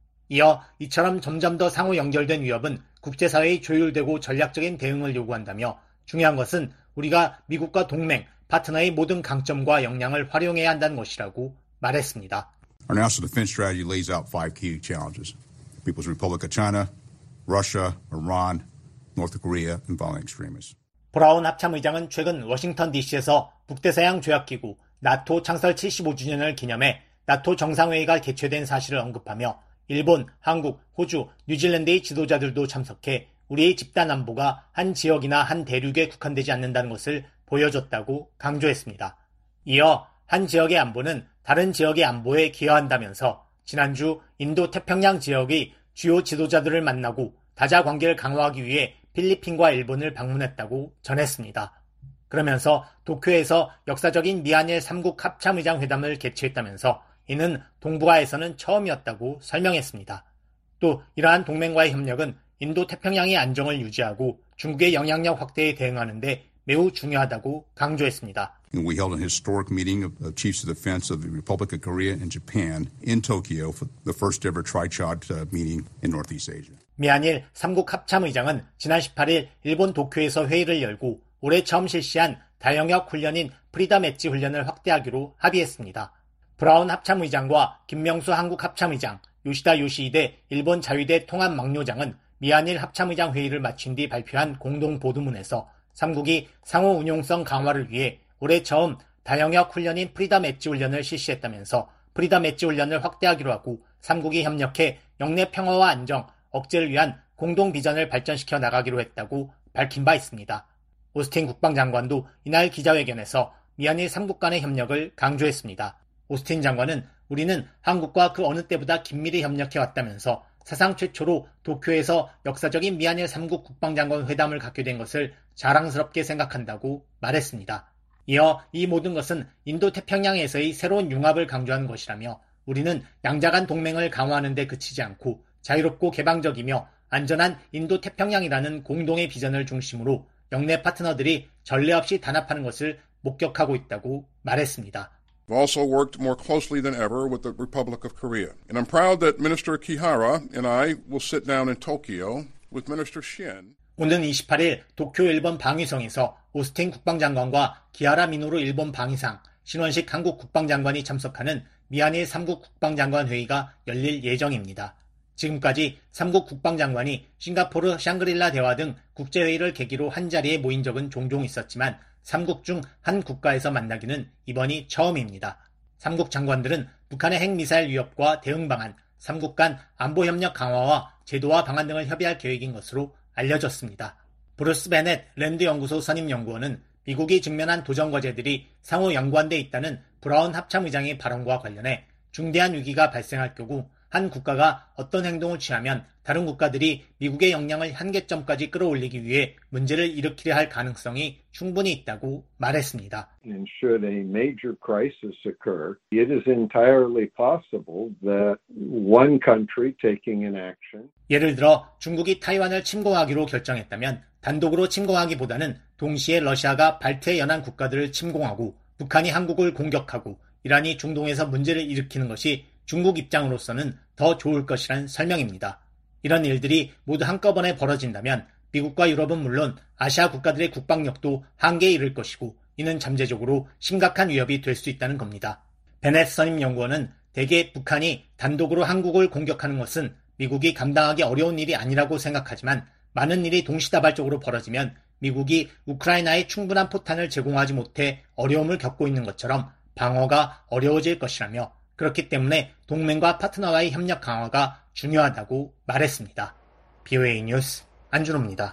Speaker 19: 이어 이처럼 점점 더 상호 연결된 위협은 국제사회의 조율되고 전략적인 대응을 요구한다며 중요한 것은 우리가 미국과 동맹, 파트너의 모든 강점과 역량을 활용해야 한다는 것이라고 말했습니다.
Speaker 20: Our national defense strategy lays out five key challenges. People's Republic of China, Russia, Iran, North Korea, and violent extremists.
Speaker 19: 브라운 합참의장은 최근 워싱턴 디씨에서 북대서양 조약기구 나토 창설 칠십오 주년을 기념해 나토 정상회의가 개최된 사실을 언급하며 일본, 한국, 호주, 뉴질랜드의 지도자들도 참석해 우리의 집단 안보가 한 지역이나 한 대륙에 국한되지 않는다는 것을 보여줬다고 강조했습니다. 이어 한 지역의 안보는 다른 지역의 안보에 기여한다면서 지난주 인도 태평양 지역의 주요 지도자들을 만나고 다자 관계를 강화하기 위해 필리핀과 일본을 방문했다고 전했습니다. 그러면서 도쿄에서 역사적인 미한일 삼국 합참의장 회담을 개최했다면서 이는 동북아에서는 처음이었다고 설명했습니다. 또 이러한 동맹과의 협력은 인도 태평양의 안정을 유지하고 중국의 영향력 확대에 대응하는 데 매우 중요하다고 강조했습니다.
Speaker 20: We held an historic meeting of chiefs of defense of the Republic of Korea and Japan in Tokyo for the first ever Tri-Chad meeting in Northeast Asia.
Speaker 19: 미한일 삼국 합참의장은 지난 십팔 일 일본 도쿄에서 회의를 열고 올해 처음 실시한 다영역 훈련인 프리덤 엣지 훈련을 확대하기로 합의했습니다. 브라운 합참의장과 김명수 한국 합참의장, 요시다 요시히데 일본 자위대 통합 막료장은 미한일 합참의장 회의를 마친 뒤 발표한 공동 보도문에서 삼국이 상호 운용성 강화를 위해 올해 처음 다영역 훈련인 프리덤 엣지 훈련을 실시했다면서 프리덤 엣지 훈련을 확대하기로 하고 삼국이 협력해 영내 평화와 안정, 억제를 위한 공동 비전을 발전시켜 나가기로 했다고 밝힌 바 있습니다. 오스틴 국방장관도 이날 기자회견에서 미한일 삼국 간의 협력을 강조했습니다. 오스틴 장관은 우리는 한국과 그 어느 때보다 긴밀히 협력해 왔다면서 사상 최초로 도쿄에서 역사적인 미한일 삼국 국방장관 회담을 갖게 된 것을 자랑스럽게 생각한다고 말했습니다. 이어 이 모든 것은 인도 태평양에서의 새로운 융합을 강조하는 것이라며 우리는 양자간 동맹을 강화하는 데 그치지 않고 자유롭고 개방적이며 안전한 인도 태평양이라는 공동의 비전을 중심으로 영내 파트너들이 전례 없이 단합하는 것을 목격하고 있다고 말했습니다.
Speaker 21: We've also worked more closely than ever with the Republic of Korea. And I'm proud that Minister Kihara and I will sit down in Tokyo with Minister Shin.
Speaker 19: 오는 이십팔 일 도쿄 일본 방위성에서 오스틴 국방장관과 기하라 미노루 일본 방위상, 신원식 한국 국방장관이 참석하는 미한일 삼국 국방장관 회의가 열릴 예정입니다. 지금까지 삼국 국방장관이 싱가포르 샹그릴라 대화 등 국제회의를 계기로 한자리에 모인 적은 종종 있었지만 삼국 중 한 국가에서 만나기는 이번이 처음입니다. 삼국 장관들은 북한의 핵미사일 위협과 대응 방안, 삼국 간 안보협력 강화와 제도화 방안 등을 협의할 계획인 것으로 알려졌습니다. 브루스 베넷 랜드 연구소 선임 연구원은 미국이 직면한 도전 과제들이 상호 연관돼 있다는 브라운 합참의장의 발언과 관련해 중대한 위기가 발생할 경우 한 국가가 어떤 행동을 취하면 다른 국가들이 미국의 역량을 한계점까지 끌어올리기 위해 문제를 일으키려 할 가능성이 충분히 있다고 말했습니다.
Speaker 22: And should a major crisis occur, it is entirely possible that one country taking an action.
Speaker 19: 예를 들어 중국이 타이완을 침공하기로 결정했다면 단독으로 침공하기보다는 동시에 러시아가 발트의 연안 국가들을 침공하고 북한이 한국을 공격하고 이란이 중동에서 문제를 일으키는 것이 중국 입장으로서는 더 좋을 것이란 설명입니다. 이런 일들이 모두 한꺼번에 벌어진다면 미국과 유럽은 물론 아시아 국가들의 국방력도 한계에 이를 것이고 이는 잠재적으로 심각한 위협이 될 수 있다는 겁니다. 베넷 선임 연구원은 대개 북한이 단독으로 한국을 공격하는 것은 미국이 감당하기 어려운 일이 아니라고 생각하지만 많은 일이 동시다발적으로 벌어지면 미국이 우크라이나에 충분한 포탄을 제공하지 못해 어려움을 겪고 있는 것처럼 방어가 어려워질 것이라며 그렇기 때문에 동맹과 파트너와의 협력 강화가 중요하다고 말했습니다. 비오에이 뉴스 안준호입니다.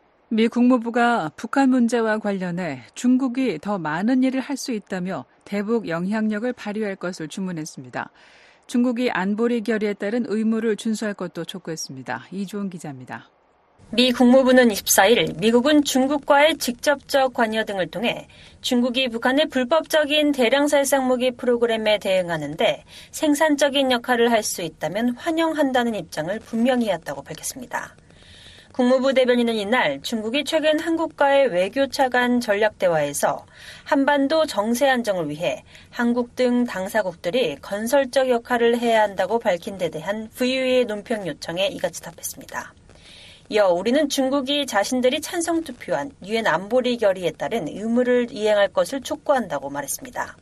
Speaker 4: 미 국무부가 북한 문제와 관련해 중국이 더 많은 일을 할 수 있다며 대북 영향력을 발휘할 것을 주문했습니다. 중국이 안보리 결의에 따른 의무를 준수할 것도 촉구했습니다. 이주원 기자입니다.
Speaker 9: 미 국무부는 이십사일 미국은 중국과의 직접적 관여 등을 통해 중국이 북한의 불법적인 대량 살상 무기 프로그램에 대응하는 데 생산적인 역할을 할 수 있다면 환영한다는 입장을 분명히 했다고 밝혔습니다. 국무부 대변인은 이날 중국이 최근 한국과의 외교차 간 전략대화에서 한반도 정세 안정을 위해 한국 등 당사국들이 건설적 역할을 해야 한다고 밝힌 데 대한 브이오에이의 논평 요청에 이같이 답했습니다. 이어 우리는 중국이 자신들이 찬성 투표한 유엔 안보리 결의에 따른 의무를 이행할 것을 촉구한다고 말했습니다.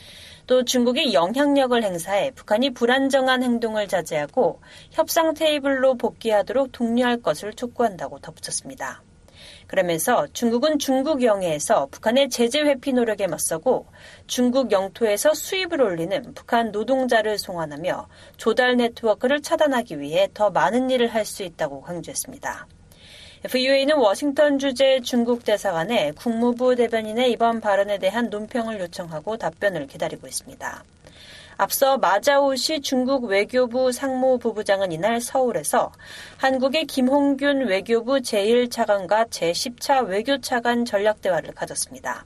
Speaker 9: 또 중국이 영향력을 행사해 북한이 불안정한 행동을 자제하고 협상 테이블로 복귀하도록 독려할 것을 촉구한다고 덧붙였습니다. 그러면서 중국은 중국 영해에서 북한의 제재 회피 노력에 맞서고 중국 영토에서 수입을 올리는 북한 노동자를 송환하며 조달 네트워크를 차단하기 위해 더 많은 일을 할 수 있다고 강조했습니다. 브이오에이는 워싱턴 주재 중국 대사관에 국무부 대변인의 이번 발언에 대한 논평을 요청하고 답변을 기다리고 있습니다. 앞서 마자오시 중국 외교부 상무부부장은 이날 서울에서 한국의 김홍균 외교부 제일 차관과 제십 차 외교차관 전략대화를 가졌습니다.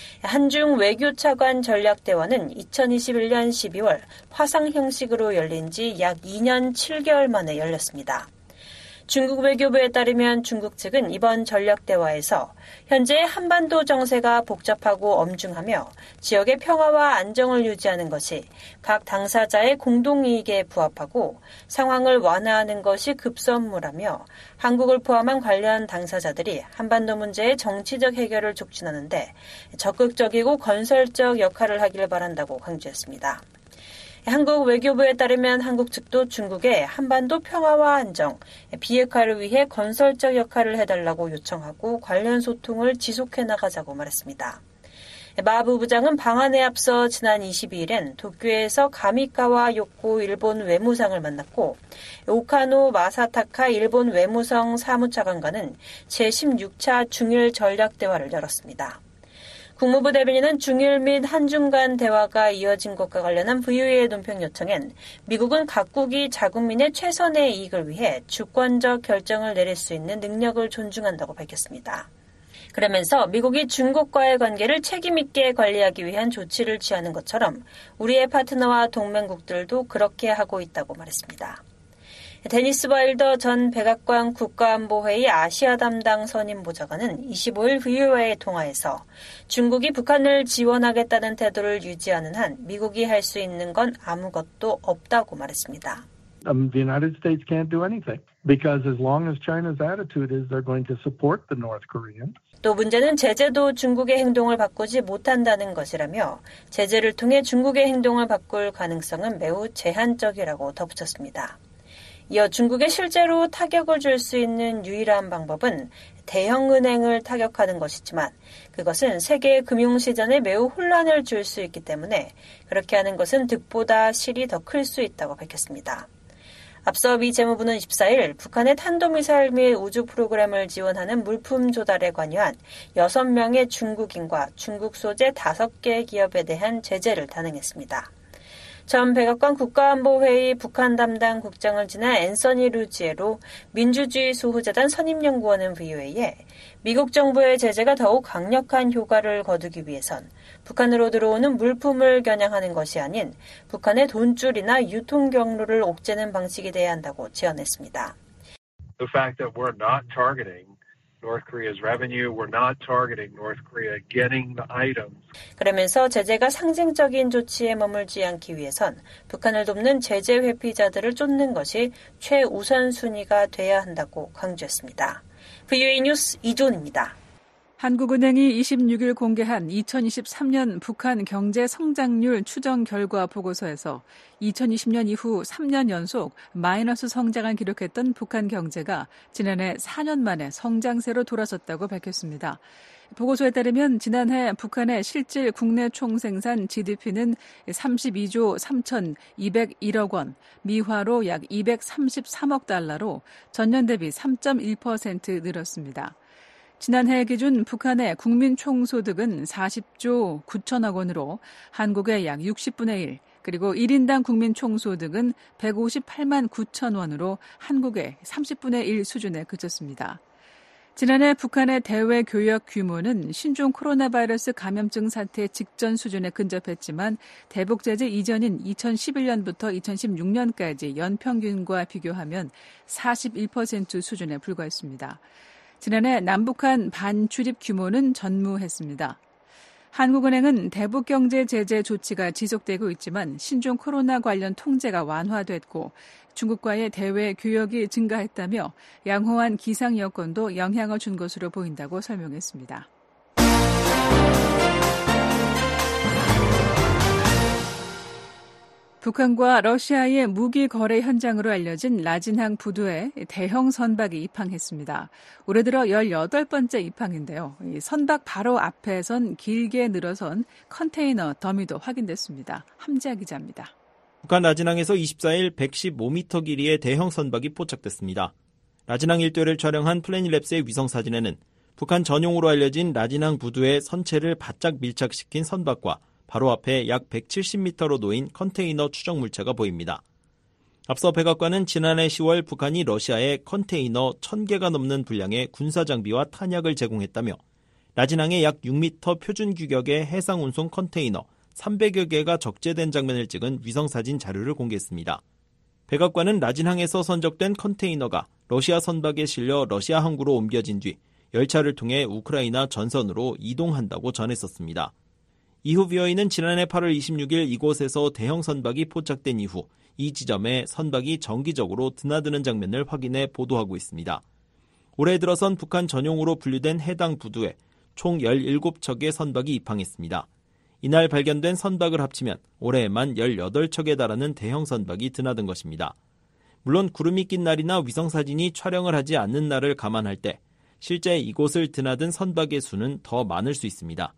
Speaker 9: 한중 외교차관 전략대화는 이천이십일년 십이월 화상 형식으로 열린 지 약 이 년 칠 개월 만에 열렸습니다. 중국 외교부에 따르면 중국 측은 이번 전략대화에서 현재 한반도 정세가 복잡하고 엄중하며 지역의 평화와 안정을 유지하는 것이 각 당사자의 공동이익에 부합하고 상황을 완화하는 것이 급선무라며 한국을 포함한 관련 당사자들이 한반도 문제의 정치적 해결을 촉진하는 데 적극적이고 건설적 역할을 하기를 바란다고 강조했습니다. 한국 외교부에 따르면 한국 측도 중국의 한반도 평화와 안정, 비핵화를 위해 건설적 역할을 해달라고 요청하고 관련 소통을 지속해 나가자고 말했습니다. 마 부부장은 방한에 앞서 지난 이십이일엔 도쿄에서 가미카와 요코 일본 외무상을 만났고 오카노 마사타카 일본 외무성 사무차관과는 제십육 차 중일 전략대화를 열었습니다. 국무부 대변인은 중일 및 한중 간 대화가 이어진 것과 관련한 브이오에이의 논평 요청엔 미국은 각국이 자국민의 최선의 이익을 위해 주권적 결정을 내릴 수 있는 능력을 존중한다고 밝혔습니다. 그러면서 미국이 중국과의 관계를 책임 있게 관리하기 위한 조치를 취하는 것처럼 우리의 파트너와 동맹국들도 그렇게 하고 있다고 말했습니다. 데니스 와일더 전 백악관 국가안보회의 아시아 담당 선임 보좌관은 이십오일 브이오에이 통화에서 중국이 북한을 지원하겠다는 태도를 유지하는 한 미국이 할 수 있는 건 아무것도 없다고 말했습니다.
Speaker 1: Um, the United States can't do anything because as long as China's attitude is they're going to support the North Koreans.
Speaker 9: 또 문제는 제재도 중국의 행동을 바꾸지 못한다는 것이라며 제재를 통해 중국의 행동을 바꿀 가능성은 매우 제한적이라고 덧붙였습니다. 이어 중국에 실제로 타격을 줄 수 있는 유일한 방법은 대형은행을 타격하는 것이지만 그것은 세계 금융시장에 매우 혼란을 줄 수 있기 때문에 그렇게 하는 것은 득보다 실이 더 클 수 있다고 밝혔습니다. 앞서 미 재무부는 이십사일 북한의 탄도미사일 및 우주 프로그램을 지원하는 물품 조달에 관여한 여섯 명의 중국인과 중국 소재 다섯 개 기업에 대한 제재를 단행했습니다. 전 백악관 국가안보회의 북한 담당 국장을 지낸 앤서니 루지에로 민주주의 수호재단 선임연구원은 브이오에이에 미국 정부의 제재가 더욱 강력한 효과를 거두기 위해선 북한으로 들어오는 물품을 겨냥하는 것이 아닌 북한의 돈줄이나 유통 경로를 옥죄는 방식이 돼야 한다고 제언했습니다.
Speaker 2: The fact that we're not targeting North Korea's revenue, we're not targeting North Korea getting the items.
Speaker 9: 그러면서 제재가 상징적인 조치에 머물지 않기 위해선 북한을 돕는 제재 회피자들을 쫓는 것이 최우선 순위가 돼야 한다고 강조했습니다. 브이오에이 뉴스 이존입니다.
Speaker 4: 한국은행이 이십육일 공개한 이천이십삼년 북한 경제 성장률 추정 결과 보고서에서 이천이십년 이후 삼 년 연속 마이너스 성장을 기록했던 북한 경제가 지난해 사 년 만에 성장세로 돌아섰다고 밝혔습니다. 보고서에 따르면 지난해 북한의 실질 국내 총생산 지디피는 삼십이조 삼천이백일억 원, 미화로 약 이백삼십삼억 달러로 전년 대비 삼 점 일 퍼센트 늘었습니다. 지난해 기준 북한의 국민 총소득은 사십조 구천억 원으로 한국의 약 육십분의 일, 그리고 일 인당 국민 총소득은 백오십팔만 구천 원으로 한국의 삼십분의 일 수준에 그쳤습니다. 지난해 북한의 대외 교역 규모는 신종 코로나 바이러스 감염증 사태 직전 수준에 근접했지만 대북 제재 이전인 이천십일 년부터 이천십육 년까지 연평균과 비교하면 사십일 퍼센트 수준에 불과했습니다. 지난해 남북한 반출입 규모는 전무했습니다. 한국은행은 대북 경제 제재 조치가 지속되고 있지만 신종 코로나 관련 통제가 완화됐고 중국과의 대외 교역이 증가했다며 양호한 기상 여건도 영향을 준 것으로 보인다고 설명했습니다. 북한과 러시아의 무기 거래 현장으로 알려진 라진항 부두에 대형 선박이 입항했습니다. 올해 들어 열여덟 번째 입항인데요. 이 선박 바로 앞에선 길게 늘어선 컨테이너 더미도 확인됐습니다. 함지아 기자입니다.
Speaker 5: 북한 라진항에서 이십사 일 백십오 미터 길이의 대형 선박이 포착됐습니다. 라진항 일대를 촬영한 플래닛랩스의 위성사진에는 북한 전용으로 알려진 라진항 부두에 선체를 바짝 밀착시킨 선박과 바로 앞에 약 백칠십 미터로 놓인 컨테이너 추정 물체가 보입니다. 앞서 백악관은 지난해 시월 북한이 러시아에 컨테이너 천 개가 넘는 분량의 군사장비와 탄약을 제공했다며 라진항에 약 육 미터 표준 규격의 해상 운송 컨테이너 삼백여 개가 적재된 장면을 찍은 위성사진 자료를 공개했습니다. 백악관은 라진항에서 선적된 컨테이너가 러시아 선박에 실려 러시아 항구로 옮겨진 뒤 열차를 통해 우크라이나 전선으로 이동한다고 전했었습니다. 이후 비어있는 지난해 팔월 이십육일 이곳에서 대형 선박이 포착된 이후 이 지점에 선박이 정기적으로 드나드는 장면을 확인해 보도하고 있습니다. 올해 들어선 북한 전용으로 분류된 해당 부두에 총 열일곱 척의 선박이 입항했습니다. 이날 발견된 선박을 합치면 올해에만 열여덟 척에 달하는 대형 선박이 드나든 것입니다. 물론 구름이 낀 날이나 위성사진이 촬영을 하지 않는 날을 감안할 때 실제 이곳을 드나든 선박의 수는 더 많을 수 있습니다.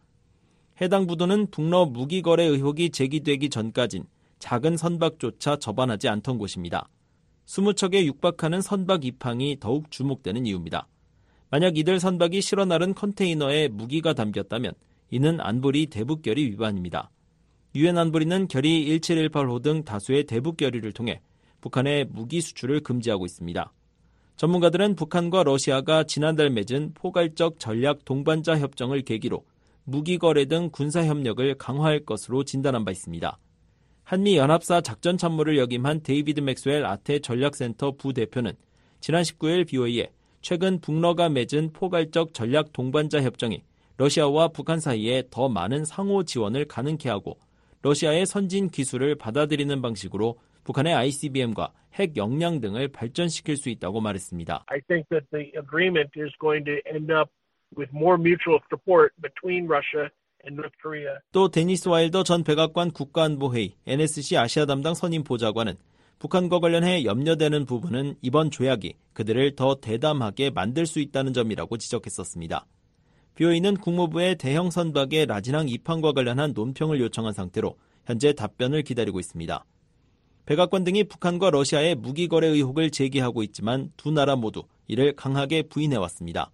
Speaker 5: 해당 부두는 북러 무기거래 의혹이 제기되기 전까진 작은 선박조차 접안하지 않던 곳입니다. 이십 척에 육박하는 선박 입항이 더욱 주목되는 이유입니다. 만약 이들 선박이 실어 나른 컨테이너에 무기가 담겼다면 이는 안보리 대북결의 위반입니다. 유엔 안보리는 결의 일칠일팔 호 등 다수의 대북결의를 통해 북한의 무기 수출을 금지하고 있습니다. 전문가들은 북한과 러시아가 지난달 맺은 포괄적 전략 동반자 협정을 계기로 무기 거래 등 군사 협력을 강화할 것으로 진단한 바 있습니다. 한미 연합사 작전 참모를 역임한 데이비드 맥스웰 아태 전략센터 부대표는 지난 십구일 비오이에 최근 북러가 맺은 포괄적 전략 동반자 협정이 러시아와 북한 사이에 더 많은 상호 지원을 가능케 하고 러시아의 선진 기술을 받아들이는 방식으로 북한의 아이씨비엠과 핵 역량 등을 발전시킬 수 있다고 말했습니다.
Speaker 3: I think that the agreement is going to end up with more mutual support between Russia and North Korea.
Speaker 5: 또 데니스 와일더 전 백악관 국가안보회의 엔에스씨 아시아 담당 선임 보좌관은 북한과 관련해 염려되는 부분은 이번 조약이 그들을 더 대담하게 만들 수 있다는 점이라고 지적했었습니다. 비오이는 국무부의 대형 선박의 라진항 입항과 관련한 논평을 요청한 상태로 현재 답변을 기다리고 있습니다. 백악관 등이 북한과 러시아의 무기 거래 의혹을 제기하고 있지만 두 나라 모두 이를 강하게 부인해왔습니다.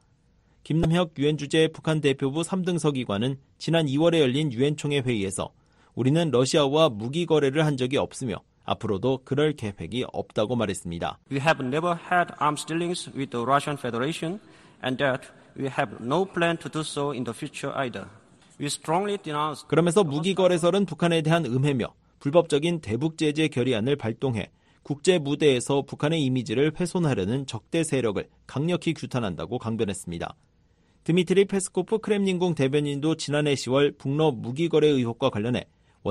Speaker 5: 김남혁 유엔 주재 북한 대표부 삼 등석 이관은 지난 이월에 열린 유엔 총회 회의에서 우리는 러시아와 무기 거래를 한 적이 없으며 앞으로도 그럴 계획이 없다고 말했습니다.
Speaker 7: We have never had arms dealings with the Russian Federation and that we have no plan to do so in the future either. We strongly denounce.
Speaker 5: 그러면서 무기 거래설은 북한에 대한 음해며 불법적인 대북 제재 결의안을 발동해 국제 무대에서 북한의 이미지를 훼손하려는 적대 세력을 강력히 규탄한다고 강변했습니다. 드미트리 페스코프 크렘린궁 대변인도 지난해 시월 북러 무기 거래 의혹과 관련해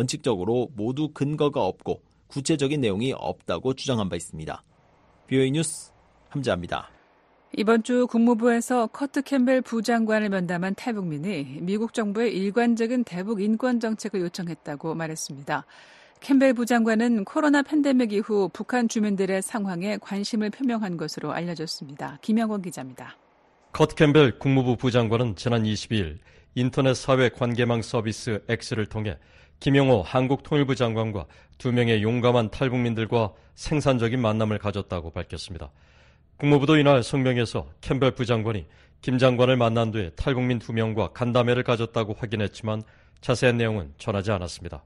Speaker 5: 원칙적으로 모두 근거가 없고 구체적인 내용이 없다고 주장한 바 있습니다. 비오이 뉴스 함지아입니다.
Speaker 4: 이번 주 국무부에서 커트 캠벨 부장관을 면담한 탈북민이 미국 정부의 일관적인 대북 인권 정책을 요청했다고 말했습니다. 캠벨 부장관은 코로나 팬데믹 이후 북한 주민들의 상황에 관심을 표명한 것으로 알려졌습니다. 김영권 기자입니다.
Speaker 23: 커트 캠벨 국무부 부장관은 지난 이십이일 인터넷 사회 관계망 서비스 X를 통해 김용호 한국통일부 장관과 두 명의 용감한 탈북민들과 생산적인 만남을 가졌다고 밝혔습니다. 국무부도 이날 성명에서 캠벨 부장관이 김 장관을 만난 뒤에 탈북민 두 명과 간담회를 가졌다고 확인했지만 자세한 내용은 전하지 않았습니다.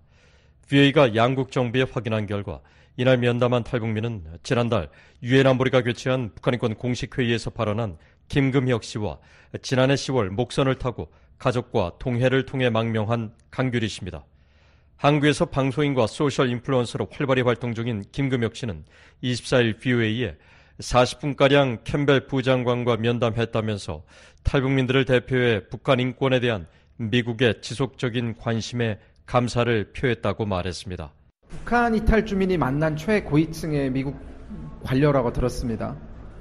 Speaker 23: 비오이가 양국 정부에 확인한 결과 이날 면담한 탈북민은 지난달 유엔 안보리가 개최한 북한 인권 공식 회의에서 발언한 김금혁 씨와 지난해 시월 목선을 타고 가족과 동해를 통해 망명한 강규리 씨입니다. 한국에서 방송인과 소셜 인플루언서로 활발히 활동 중인 김금혁 씨는 이십사일 브이오에이에 사십 분가량 캠벨 부장관과 면담했다면서 탈북민들을 대표해 북한 인권에 대한 미국의 지속적인 관심에 감사를 표했다고 말했습니다.
Speaker 6: 북한 이탈 주민이 만난 최고위층의 미국 관료라고 들었습니다.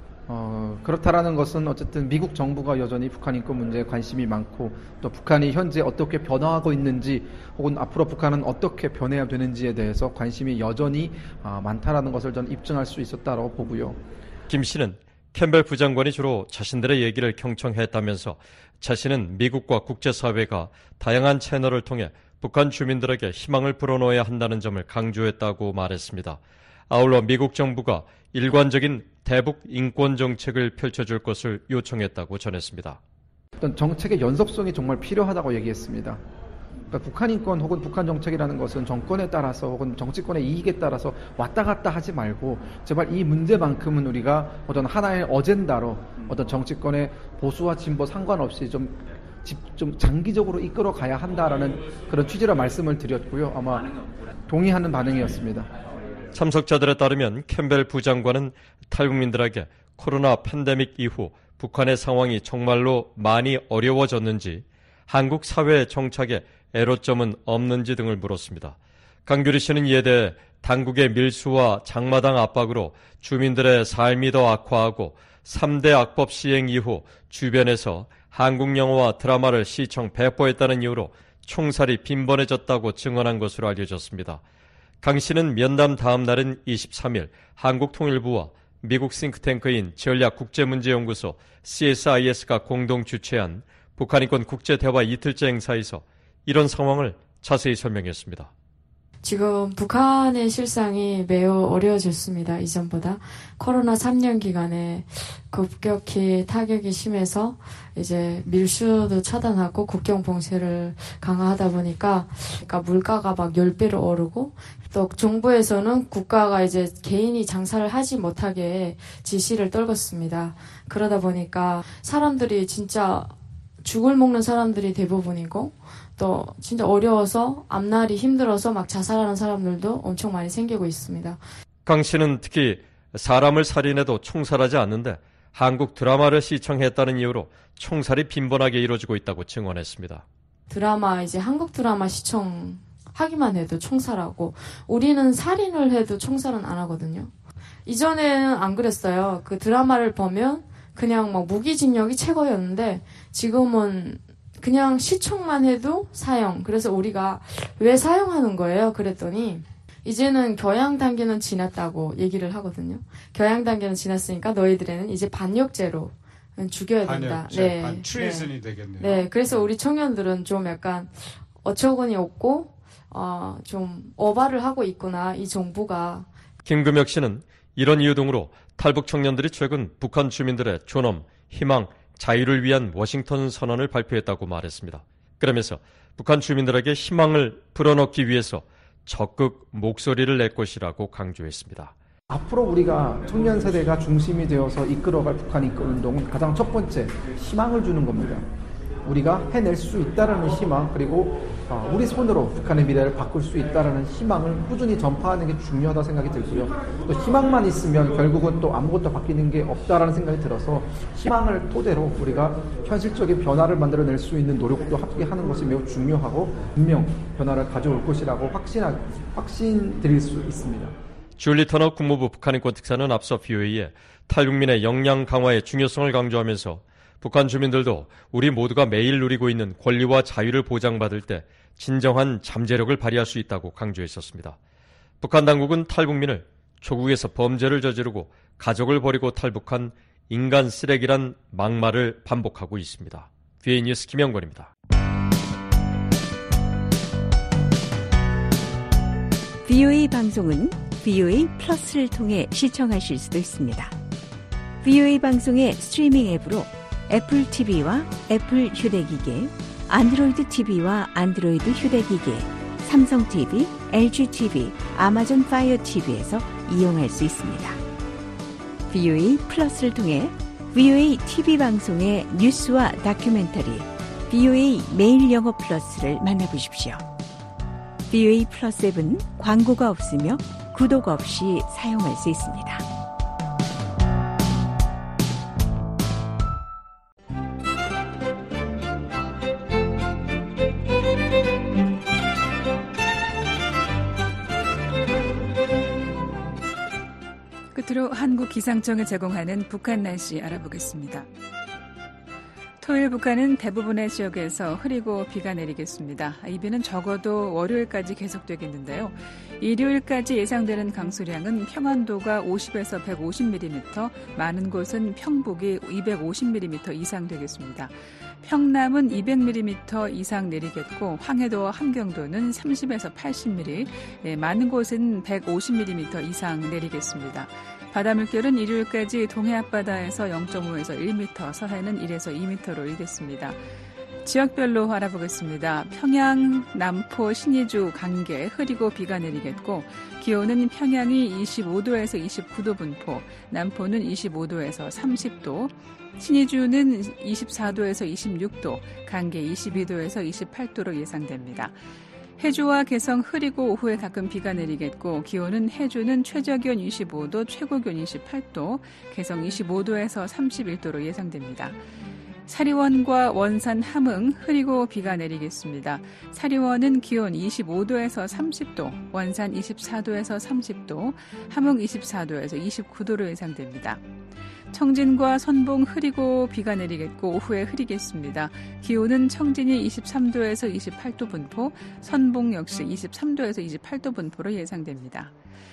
Speaker 6: 어, 그렇다라는 것은 어쨌든 미국 정부가 여전히 북한 인권 문제에 관심이 많고 또 북한이 현재 어떻게 변화하고 있는지 혹은 앞으로 북한은 어떻게 변해야 되는지에 대해서 관심이 여전히 어, 많다라는 것을 저는 입증할 수 있었다고 보고요.
Speaker 23: 김 씨는 캠벨 부장관이 주로 자신들의 얘기를 경청했다면서 자신은 미국과 국제사회가 다양한 채널을 통해 북한 주민들에게 희망을 불어넣어야 한다는 점을 강조했다고 말했습니다. 아울러 미국 정부가 일관적인 대북 인권 정책을 펼쳐줄 것을 요청했다고 전했습니다.
Speaker 6: 어떤 정책의 연속성이 정말 필요하다고 얘기했습니다. 그러니까 북한 인권 혹은 북한 정책이라는 것은 정권에 따라서 혹은 정치권의 이익에 따라서 왔다 갔다 하지 말고 제발 이 문제만큼은 우리가 어떤 하나의 어젠다로 어떤 정치권의 보수와 진보 상관없이 좀, 좀 장기적으로 이끌어 가야 한다라는 그런 취지로 말씀을 드렸고요. 아마 동의하는 반응이었습니다.
Speaker 23: 참석자들에 따르면 캠벨 부장관은 탈북민들에게 코로나 팬데믹 이후 북한의 상황이 정말로 많이 어려워졌는지, 한국 사회 정착에 애로점은 없는지 등을 물었습니다. 강규리 씨는 이에 대해 당국의 밀수와 장마당 압박으로 주민들의 삶이 더 악화하고 삼 대 악법 시행 이후 주변에서 한국 영화와 드라마를 시청 배포했다는 이유로 총살이 빈번해졌다고 증언한 것으로 알려졌습니다. 강 씨는 면담 다음 날인 이십삼일 한국통일부와 미국 싱크탱크인 전략국제문제연구소 씨에스아이에스가 공동 주최한 북한인권 국제대화 이틀째 행사에서 이런 상황을 자세히 설명했습니다.
Speaker 10: 지금 북한의 실상이 매우 어려워졌습니다. 이전보다. 코로나 삼 년 기간에 급격히 타격이 심해서 이제 밀수도 차단하고 국경 봉쇄를 강화하다 보니까 그러니까 물가가 막 십 배로 오르고 또 정부에서는 국가가 이제 개인이 장사를 하지 못하게 지시를 떨궜습니다. 그러다 보니까 사람들이 진짜 죽을 먹는 사람들이 대부분이고 또 진짜 어려워서 앞날이 힘들어서 막 자살하는 사람들도 엄청 많이 생기고 있습니다.
Speaker 23: 강 씨는 특히 사람을 살인해도 총살하지 않는데 한국 드라마를 시청했다는 이유로 총살이 빈번하게 이루어지고 있다고 증언했습니다.
Speaker 10: 드라마 이제 한국 드라마 시청하기만 해도 총살하고 우리는 살인을 해도 총살은 안 하거든요. 이전에는 안 그랬어요. 그 드라마를 보면 그냥 막 무기징역이 최고였는데 지금은 그냥 시청만 해도 사형. 그래서 우리가 왜 사형하는 거예요? 그랬더니 이제는 교양 단계는 지났다고 얘기를 하거든요. 교양 단계는 지났으니까 너희들에는 이제 반역죄로 죽여야 된다.
Speaker 11: 반역죄,
Speaker 10: 네,
Speaker 11: 반트리즌이
Speaker 10: 네.
Speaker 11: 되겠네요.
Speaker 10: 네, 그래서 우리 청년들은 좀 약간 어처구니 없고 어, 좀 오바를 하고 있구나, 이 정부가.
Speaker 23: 김금혁 씨는 이런 이유 등으로 탈북 청년들이 최근 북한 주민들의 존엄, 희망, 자유를 위한 워싱턴 선언을 발표했다고 말했습니다. 그러면서 북한 주민들에게 희망을 불어넣기 위해서 적극 목소리를 낼 것이라고 강조했습니다.
Speaker 6: 앞으로 우리가 청년 세대가 중심이 되어서 이끌어갈 북한 인권 운동은 가장 첫 번째 희망을 주는 겁니다. 우리가 해낼 수 있다라는 희망, 그리고 우리 손으로 북한의 미래를 바꿀 수 있다라는 희망을 꾸준히 전파하는 게 중요하다 생각이 들고요. 또 희망만 있으면 결국은 또 아무것도 바뀌는 게 없다라는 생각이 들어서 희망을 토대로 우리가 현실적인 변화를 만들어낼 수 있는 노력도 함께 하는 것이 매우 중요하고 분명 변화를 가져올 것이라고 확신하, 확신드릴 수 있습니다.
Speaker 23: 줄리 터너 국무부 북한인권 특사는 앞서 브이오에이에 탈북민의 역량 강화의 중요성을 강조하면서 북한 주민들도 우리 모두가 매일 누리고 있는 권리와 자유를 보장받을 때 진정한 잠재력을 발휘할 수 있다고 강조했었습니다. 북한 당국은 탈북민을 조국에서 범죄를 저지르고 가족을 버리고 탈북한 인간 쓰레기란 막말을 반복하고 있습니다. 브이오에이 뉴스 김영권입니다.
Speaker 24: 브이오에이 방송은 브이오에이 플러스를 통해 시청하실 수도 있습니다. 브이오에이 방송의 스트리밍 앱으로 애플 티비와 애플 휴대기기, 안드로이드 티비와 안드로이드 휴대기기, 삼성 티비, 엘지 티비, 아마존 파이어 티비에서 이용할 수 있습니다. 브이오에이 플러스를 통해 브이오에이 티비 방송의 뉴스와 다큐멘터리 브이오에이 매일 영어 플러스를 만나보십시오. 브이오에이 플러스 앱은 광고가 없으며 구독 없이 사용할 수 있습니다.
Speaker 4: 끝으로 한국기상청이 제공하는 북한 날씨 알아보겠습니다. 토요일 북한은 대부분의 지역에서 흐리고 비가 내리겠습니다. 이 비는 적어도 월요일까지 계속되겠는데요. 일요일까지 예상되는 강수량은 평안도가 오십에서 백오십 밀리미터, 많은 곳은 평북이 이백오십 밀리미터 이상 되겠습니다. 평남은 이백 밀리미터 이상 내리겠고 황해도와 함경도는 삼십에서 팔십 밀리미터, 네, 많은 곳은 백오십 밀리미터 이상 내리겠습니다. 바다 물결은 일요일까지 동해 앞바다에서 영점오에서 일 미터, 서해는 일에서 이 미터로 일겠습니다. 지역별로 알아보겠습니다. 평양, 남포, 신의주, 강계, 흐리고 비가 내리겠고 기온은 평양이 이십오도에서 이십구도 분포, 남포는 이십오도에서 삼십도, 신의주는 이십사도에서 이십육도, 강계 이십이도에서 이십팔도로 예상됩니다. 해주와 개성 흐리고 오후에 가끔 비가 내리겠고 기온은 해주는 최저기온 이십오도, 최고기온 이십팔도, 개성 이십오도에서 삼십일도로 예상됩니다. 사리원과 원산, 함흥 흐리고 비가 내리겠습니다. 사리원은 기온 이십오도에서 삼십도, 원산 이십사도에서 삼십도, 함흥 이십사도에서 이십구도로 예상됩니다. 청진과 선봉 흐리고 비가 내리겠고 오후에 흐리겠습니다. 기온은 청진이 이십삼도에서 이십팔도 분포, 선봉 역시 이십삼도에서 이십팔도 분포로 예상됩니다.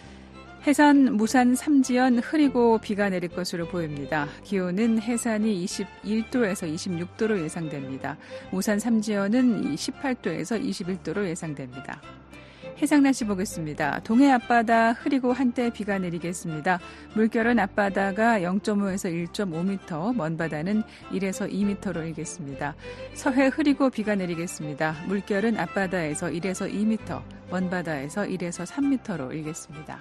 Speaker 4: 해산, 무산, 삼지연 흐리고 비가 내릴 것으로 보입니다. 기온은 해산이 이십일도에서 이십육도로 예상됩니다. 무산, 삼지연은 십팔도에서 이십일도로 예상됩니다. 해상 날씨 보겠습니다. 동해 앞바다 흐리고 한때 비가 내리겠습니다. 물결은 앞바다가 영점오에서 일점오 미터, 먼바다는 일에서 이 미터로 일겠습니다. 서해 흐리고 비가 내리겠습니다. 물결은 앞바다에서 일에서 이 미터, 먼바다에서 일에서 삼 미터로 일겠습니다.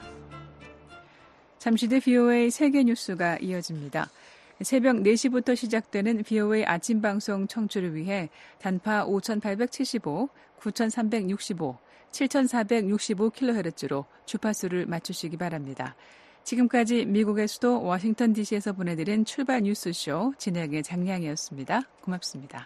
Speaker 4: 잠시 뒤 브이오에이 세계 뉴스가 이어집니다. 새벽 네 시부터 시작되는 브이오에이 아침 방송 청취를 위해 단파 오천팔백칠십오, 구천삼백육십오, 칠천사백육십오 킬로헤르츠로 주파수를 맞추시기 바랍니다. 지금까지 미국의 수도 워싱턴 디씨에서 보내드린 출발 뉴스쇼 진행의 장량이었습니다. 고맙습니다.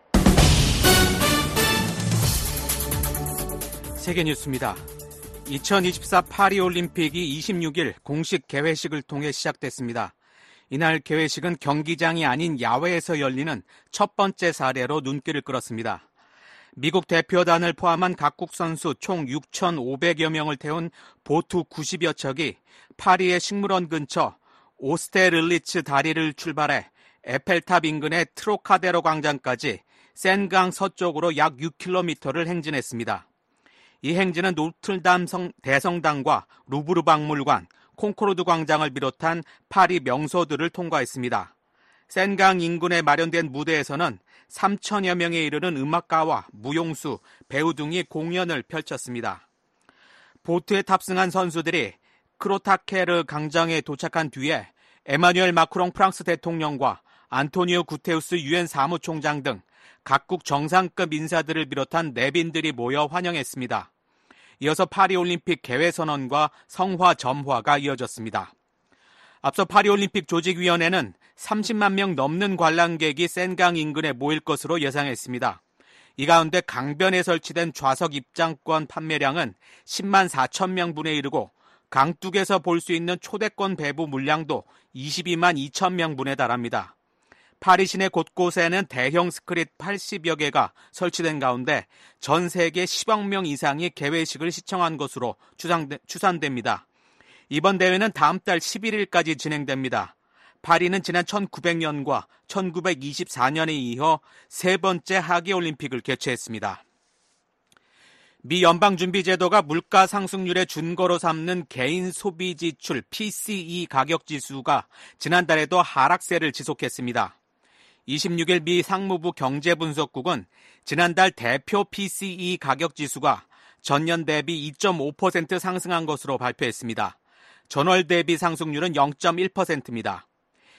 Speaker 11: 세계 뉴스입니다. 이천이십사 파리올림픽이 이십육일 공식 개회식을 통해 시작됐습니다. 이날 개회식은 경기장이 아닌 야외에서 열리는 첫 번째 사례로 눈길을 끌었습니다. 미국 대표단을 포함한 각국 선수 총 육천오백여 명을 태운 보트 구십여 척이 파리의 식물원 근처 오스테를리츠 다리를 출발해 에펠탑 인근의 트로카데로 광장까지 센강 서쪽으로 약 육 킬로미터를 행진했습니다. 이 행진은 노틀담 대성당과 루브르 박물관, 콩코르드 광장을 비롯한 파리 명소들을 통과했습니다. 센강 인근에 마련된 무대에서는 삼천여 명에 이르는 음악가와 무용수, 배우 등이 공연을 펼쳤습니다. 보트에 탑승한 선수들이 크로타케르 광장에 도착한 뒤에 에마뉴엘 마크롱 프랑스 대통령과 안토니오 구테우스 유엔 사무총장 등 각국 정상급 인사들을 비롯한 내빈들이 모여 환영했습니다. 이어서 파리올림픽 개회선언과 성화 점화가 이어졌습니다. 앞서 파리올림픽 조직위원회는 삼십만 명 넘는 관람객이 센강 인근에 모일 것으로 예상했습니다. 이 가운데 강변에 설치된 좌석 입장권 판매량은 십만 사천 명분에 이르고 강둑에서 볼 수 있는 초대권 배부 물량도 이십이만 이천 명분에 달합니다. 파리 시내 곳곳에는 대형 스크린 팔십여 개가 설치된 가운데 전 세계 십억 명 이상이 개회식을 시청한 것으로 추산됩니다. 이번 대회는 다음 달 십일일까지 진행됩니다. 파리는 지난 천구백 년과 천구백이십사 년에 이어 세 번째 하계올림픽을 개최했습니다. 미 연방준비제도가 물가 상승률의 준거로 삼는 개인 소비 지출 피씨이 가격지수가 지난달에도 하락세를 지속했습니다. 이십육일 미 상무부 경제분석국은 지난달 대표 피씨이 가격지수가 전년 대비 이 점 오 퍼센트 상승한 것으로 발표했습니다. 전월 대비 상승률은 영 점 일 퍼센트입니다.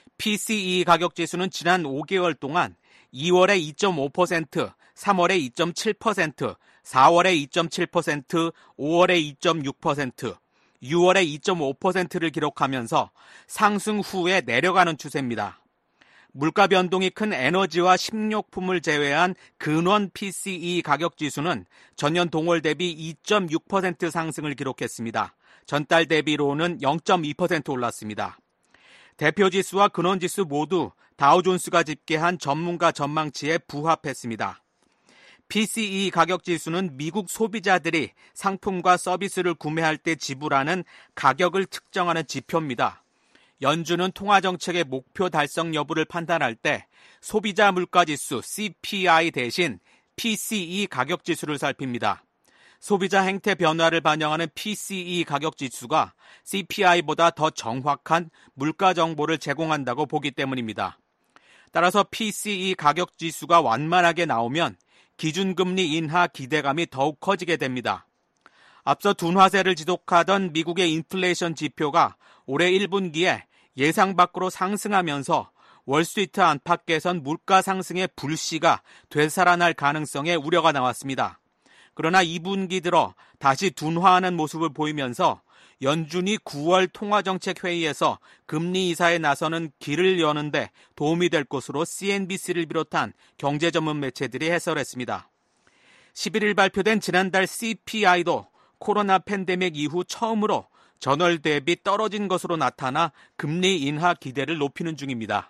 Speaker 11: 피씨이 가격지수는 지난 오 개월 동안 이월에 이 점 오 퍼센트, 삼월에 이 점 칠 퍼센트, 사월에 이 점 칠 퍼센트, 오월에 이 점 육 퍼센트, 유월에 이 점 오 퍼센트를 기록하면서 상승 후에 내려가는 추세입니다. 물가 변동이 큰 에너지와 식료품을 제외한 근원 피씨이 가격지수는 전년 동월 대비 이 점 육 퍼센트 상승을 기록했습니다. 전달 대비로는 영 점 이 퍼센트 올랐습니다. 대표지수와 근원지수 모두 다우존스가 집계한 전문가 전망치에 부합했습니다. 피씨이 가격지수는 미국 소비자들이 상품과 서비스를 구매할 때 지불하는 가격을 측정하는 지표입니다. 연준은 통화정책의 목표 달성 여부를 판단할 때 소비자 물가지수 씨피아이 대신 피씨이 가격지수를 살핍니다. 소비자 행태 변화를 반영하는 피씨이 가격지수가 씨피아이보다 더 정확한 물가 정보를 제공한다고 보기 때문입니다. 따라서 피씨이 가격지수가 완만하게 나오면 기준금리 인하 기대감이 더욱 커지게 됩니다. 앞서 둔화세를 지속하던 미국의 인플레이션 지표가 올해 일 분기에 예상 밖으로 상승하면서 월스트리트 안팎에선 물가 상승의 불씨가 되살아날 가능성에 우려가 나왔습니다. 그러나 이 분기 들어 다시 둔화하는 모습을 보이면서 연준이 구월 통화정책회의에서 금리 인하에 나서는 길을 여는데 도움이 될 것으로 씨엔비씨를 비롯한 경제 전문 매체들이 해설했습니다. 십일일 발표된 지난달 씨피아이도 코로나 팬데믹 이후 처음으로 전월 대비 떨어진 것으로 나타나 금리 인하 기대를 높이는 중입니다.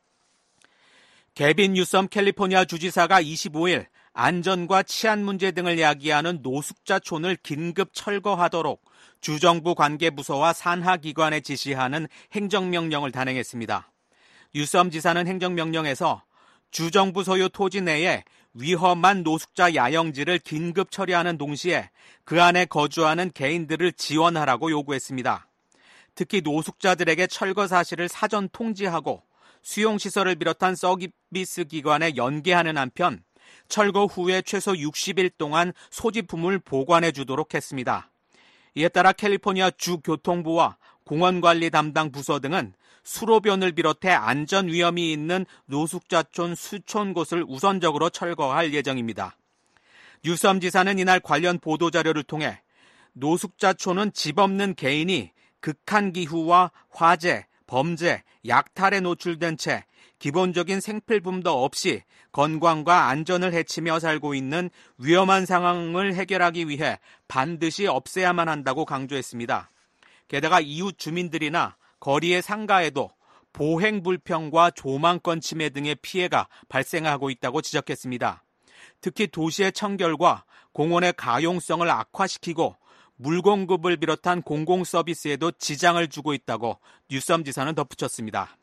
Speaker 11: 개빈 뉴섬 캘리포니아 주지사가 이십오일 안전과 치안 문제 등을 야기하는 노숙자촌을 긴급 철거하도록 주정부 관계부서와 산하기관에 지시하는 행정명령을 단행했습니다. 뉴섬 지사는 행정명령에서 주정부 소유 토지 내에 위험한 노숙자 야영지를 긴급 처리하는 동시에 그 안에 거주하는 개인들을 지원하라고 요구했습니다. 특히 노숙자들에게 철거 사실을 사전 통지하고 수용시설을 비롯한 서비스 기관에 연계하는 한편 철거 후에 최소 육십 일 동안 소지품을 보관해 주도록 했습니다. 이에 따라 캘리포니아 주교통부와 공원관리 담당 부서 등은 수로변을 비롯해 안전 위험이 있는 노숙자촌 수천 곳을 우선적으로 철거할 예정입니다. 뉴섬 지사는 이날 관련 보도자료를 통해 노숙자촌은 집 없는 개인이 극한 기후와 화재, 범죄, 약탈에 노출된 채 기본적인 생필품도 없이 건강과 안전을 해치며 살고 있는 위험한 상황을 해결하기 위해 반드시 없애야만 한다고 강조했습니다. 게다가 이웃 주민들이나 거리의 상가에도 보행 불평과 조망권 침해 등의 피해가 발생하고 있다고 지적했습니다. 특히 도시의 청결과 공원의 가용성을 악화시키고 물 공급을 비롯한 공공 서비스에도 지장을 주고 있다고 뉴섬 지사는 덧붙였습니다.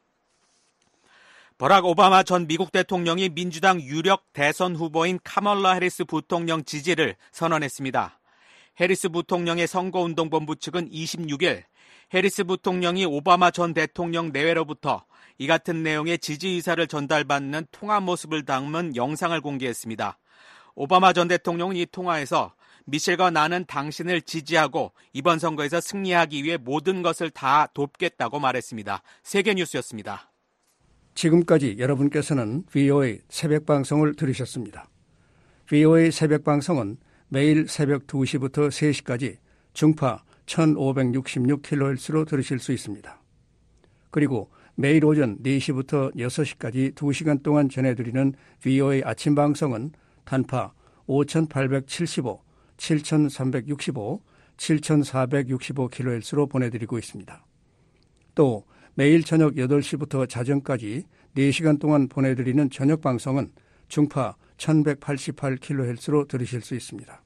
Speaker 11: 버락 오바마 전 미국 대통령이 민주당 유력 대선 후보인 카멀라 해리스 부통령 지지를 선언했습니다. 해리스 부통령의 선거운동본부 측은 이십육일 해리스 부통령이 오바마 전 대통령 내외로부터 이 같은 내용의 지지 의사를 전달받는 통화 모습을 담은 영상을 공개했습니다. 오바마 전 대통령은 이 통화에서 미셸과 나는 당신을 지지하고 이번 선거에서 승리하기 위해 모든 것을 다 돕겠다고 말했습니다. 세계뉴스였습니다.
Speaker 8: 지금까지 여러분께서는 브이오에이 새벽방송을 들으셨습니다. 브이오에이 새벽방송은 매일 새벽 두 시부터 세 시까지 중파 천오백육십육 킬로헤르츠로 들으실 수 있습니다. 그리고 매일 오전 네 시부터 여섯 시까지 두 시간 동안 전해드리는 브이오에이 아침방송은 단파 오천팔백칠십오, 칠천삼백육십오, 칠천사백육십오 킬로헤르츠로 보내드리고 있습니다. 또 매일 저녁 여덟 시부터 자정까지 네 시간 동안 보내드리는 저녁방송은 중파 천백팔십팔 킬로헤르츠로 들으실 수 있습니다.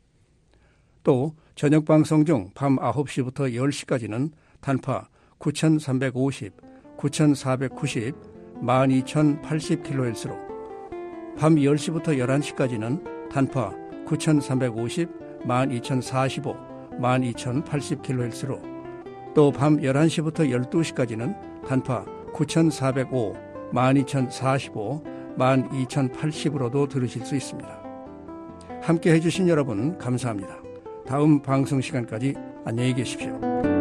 Speaker 8: 또 저녁방송 중 밤 아홉 시부터 열 시까지는 단파 구천삼백오십, 구천사백구십, 만 이천팔십 킬로헤르츠로 밤 열 시부터 열한 시까지는 단파 구천삼백오십, 만 이천사십오, 만 이천팔십 킬로헤르츠로 또 밤 열한 시부터 열두 시까지는 단파 구천사백오, 만 이천사십오, 만 이천팔십으로도 들으실 수 있습니다. 함께 해주신 여러분 감사합니다. 다음 방송 시간까지 안녕히 계십시오.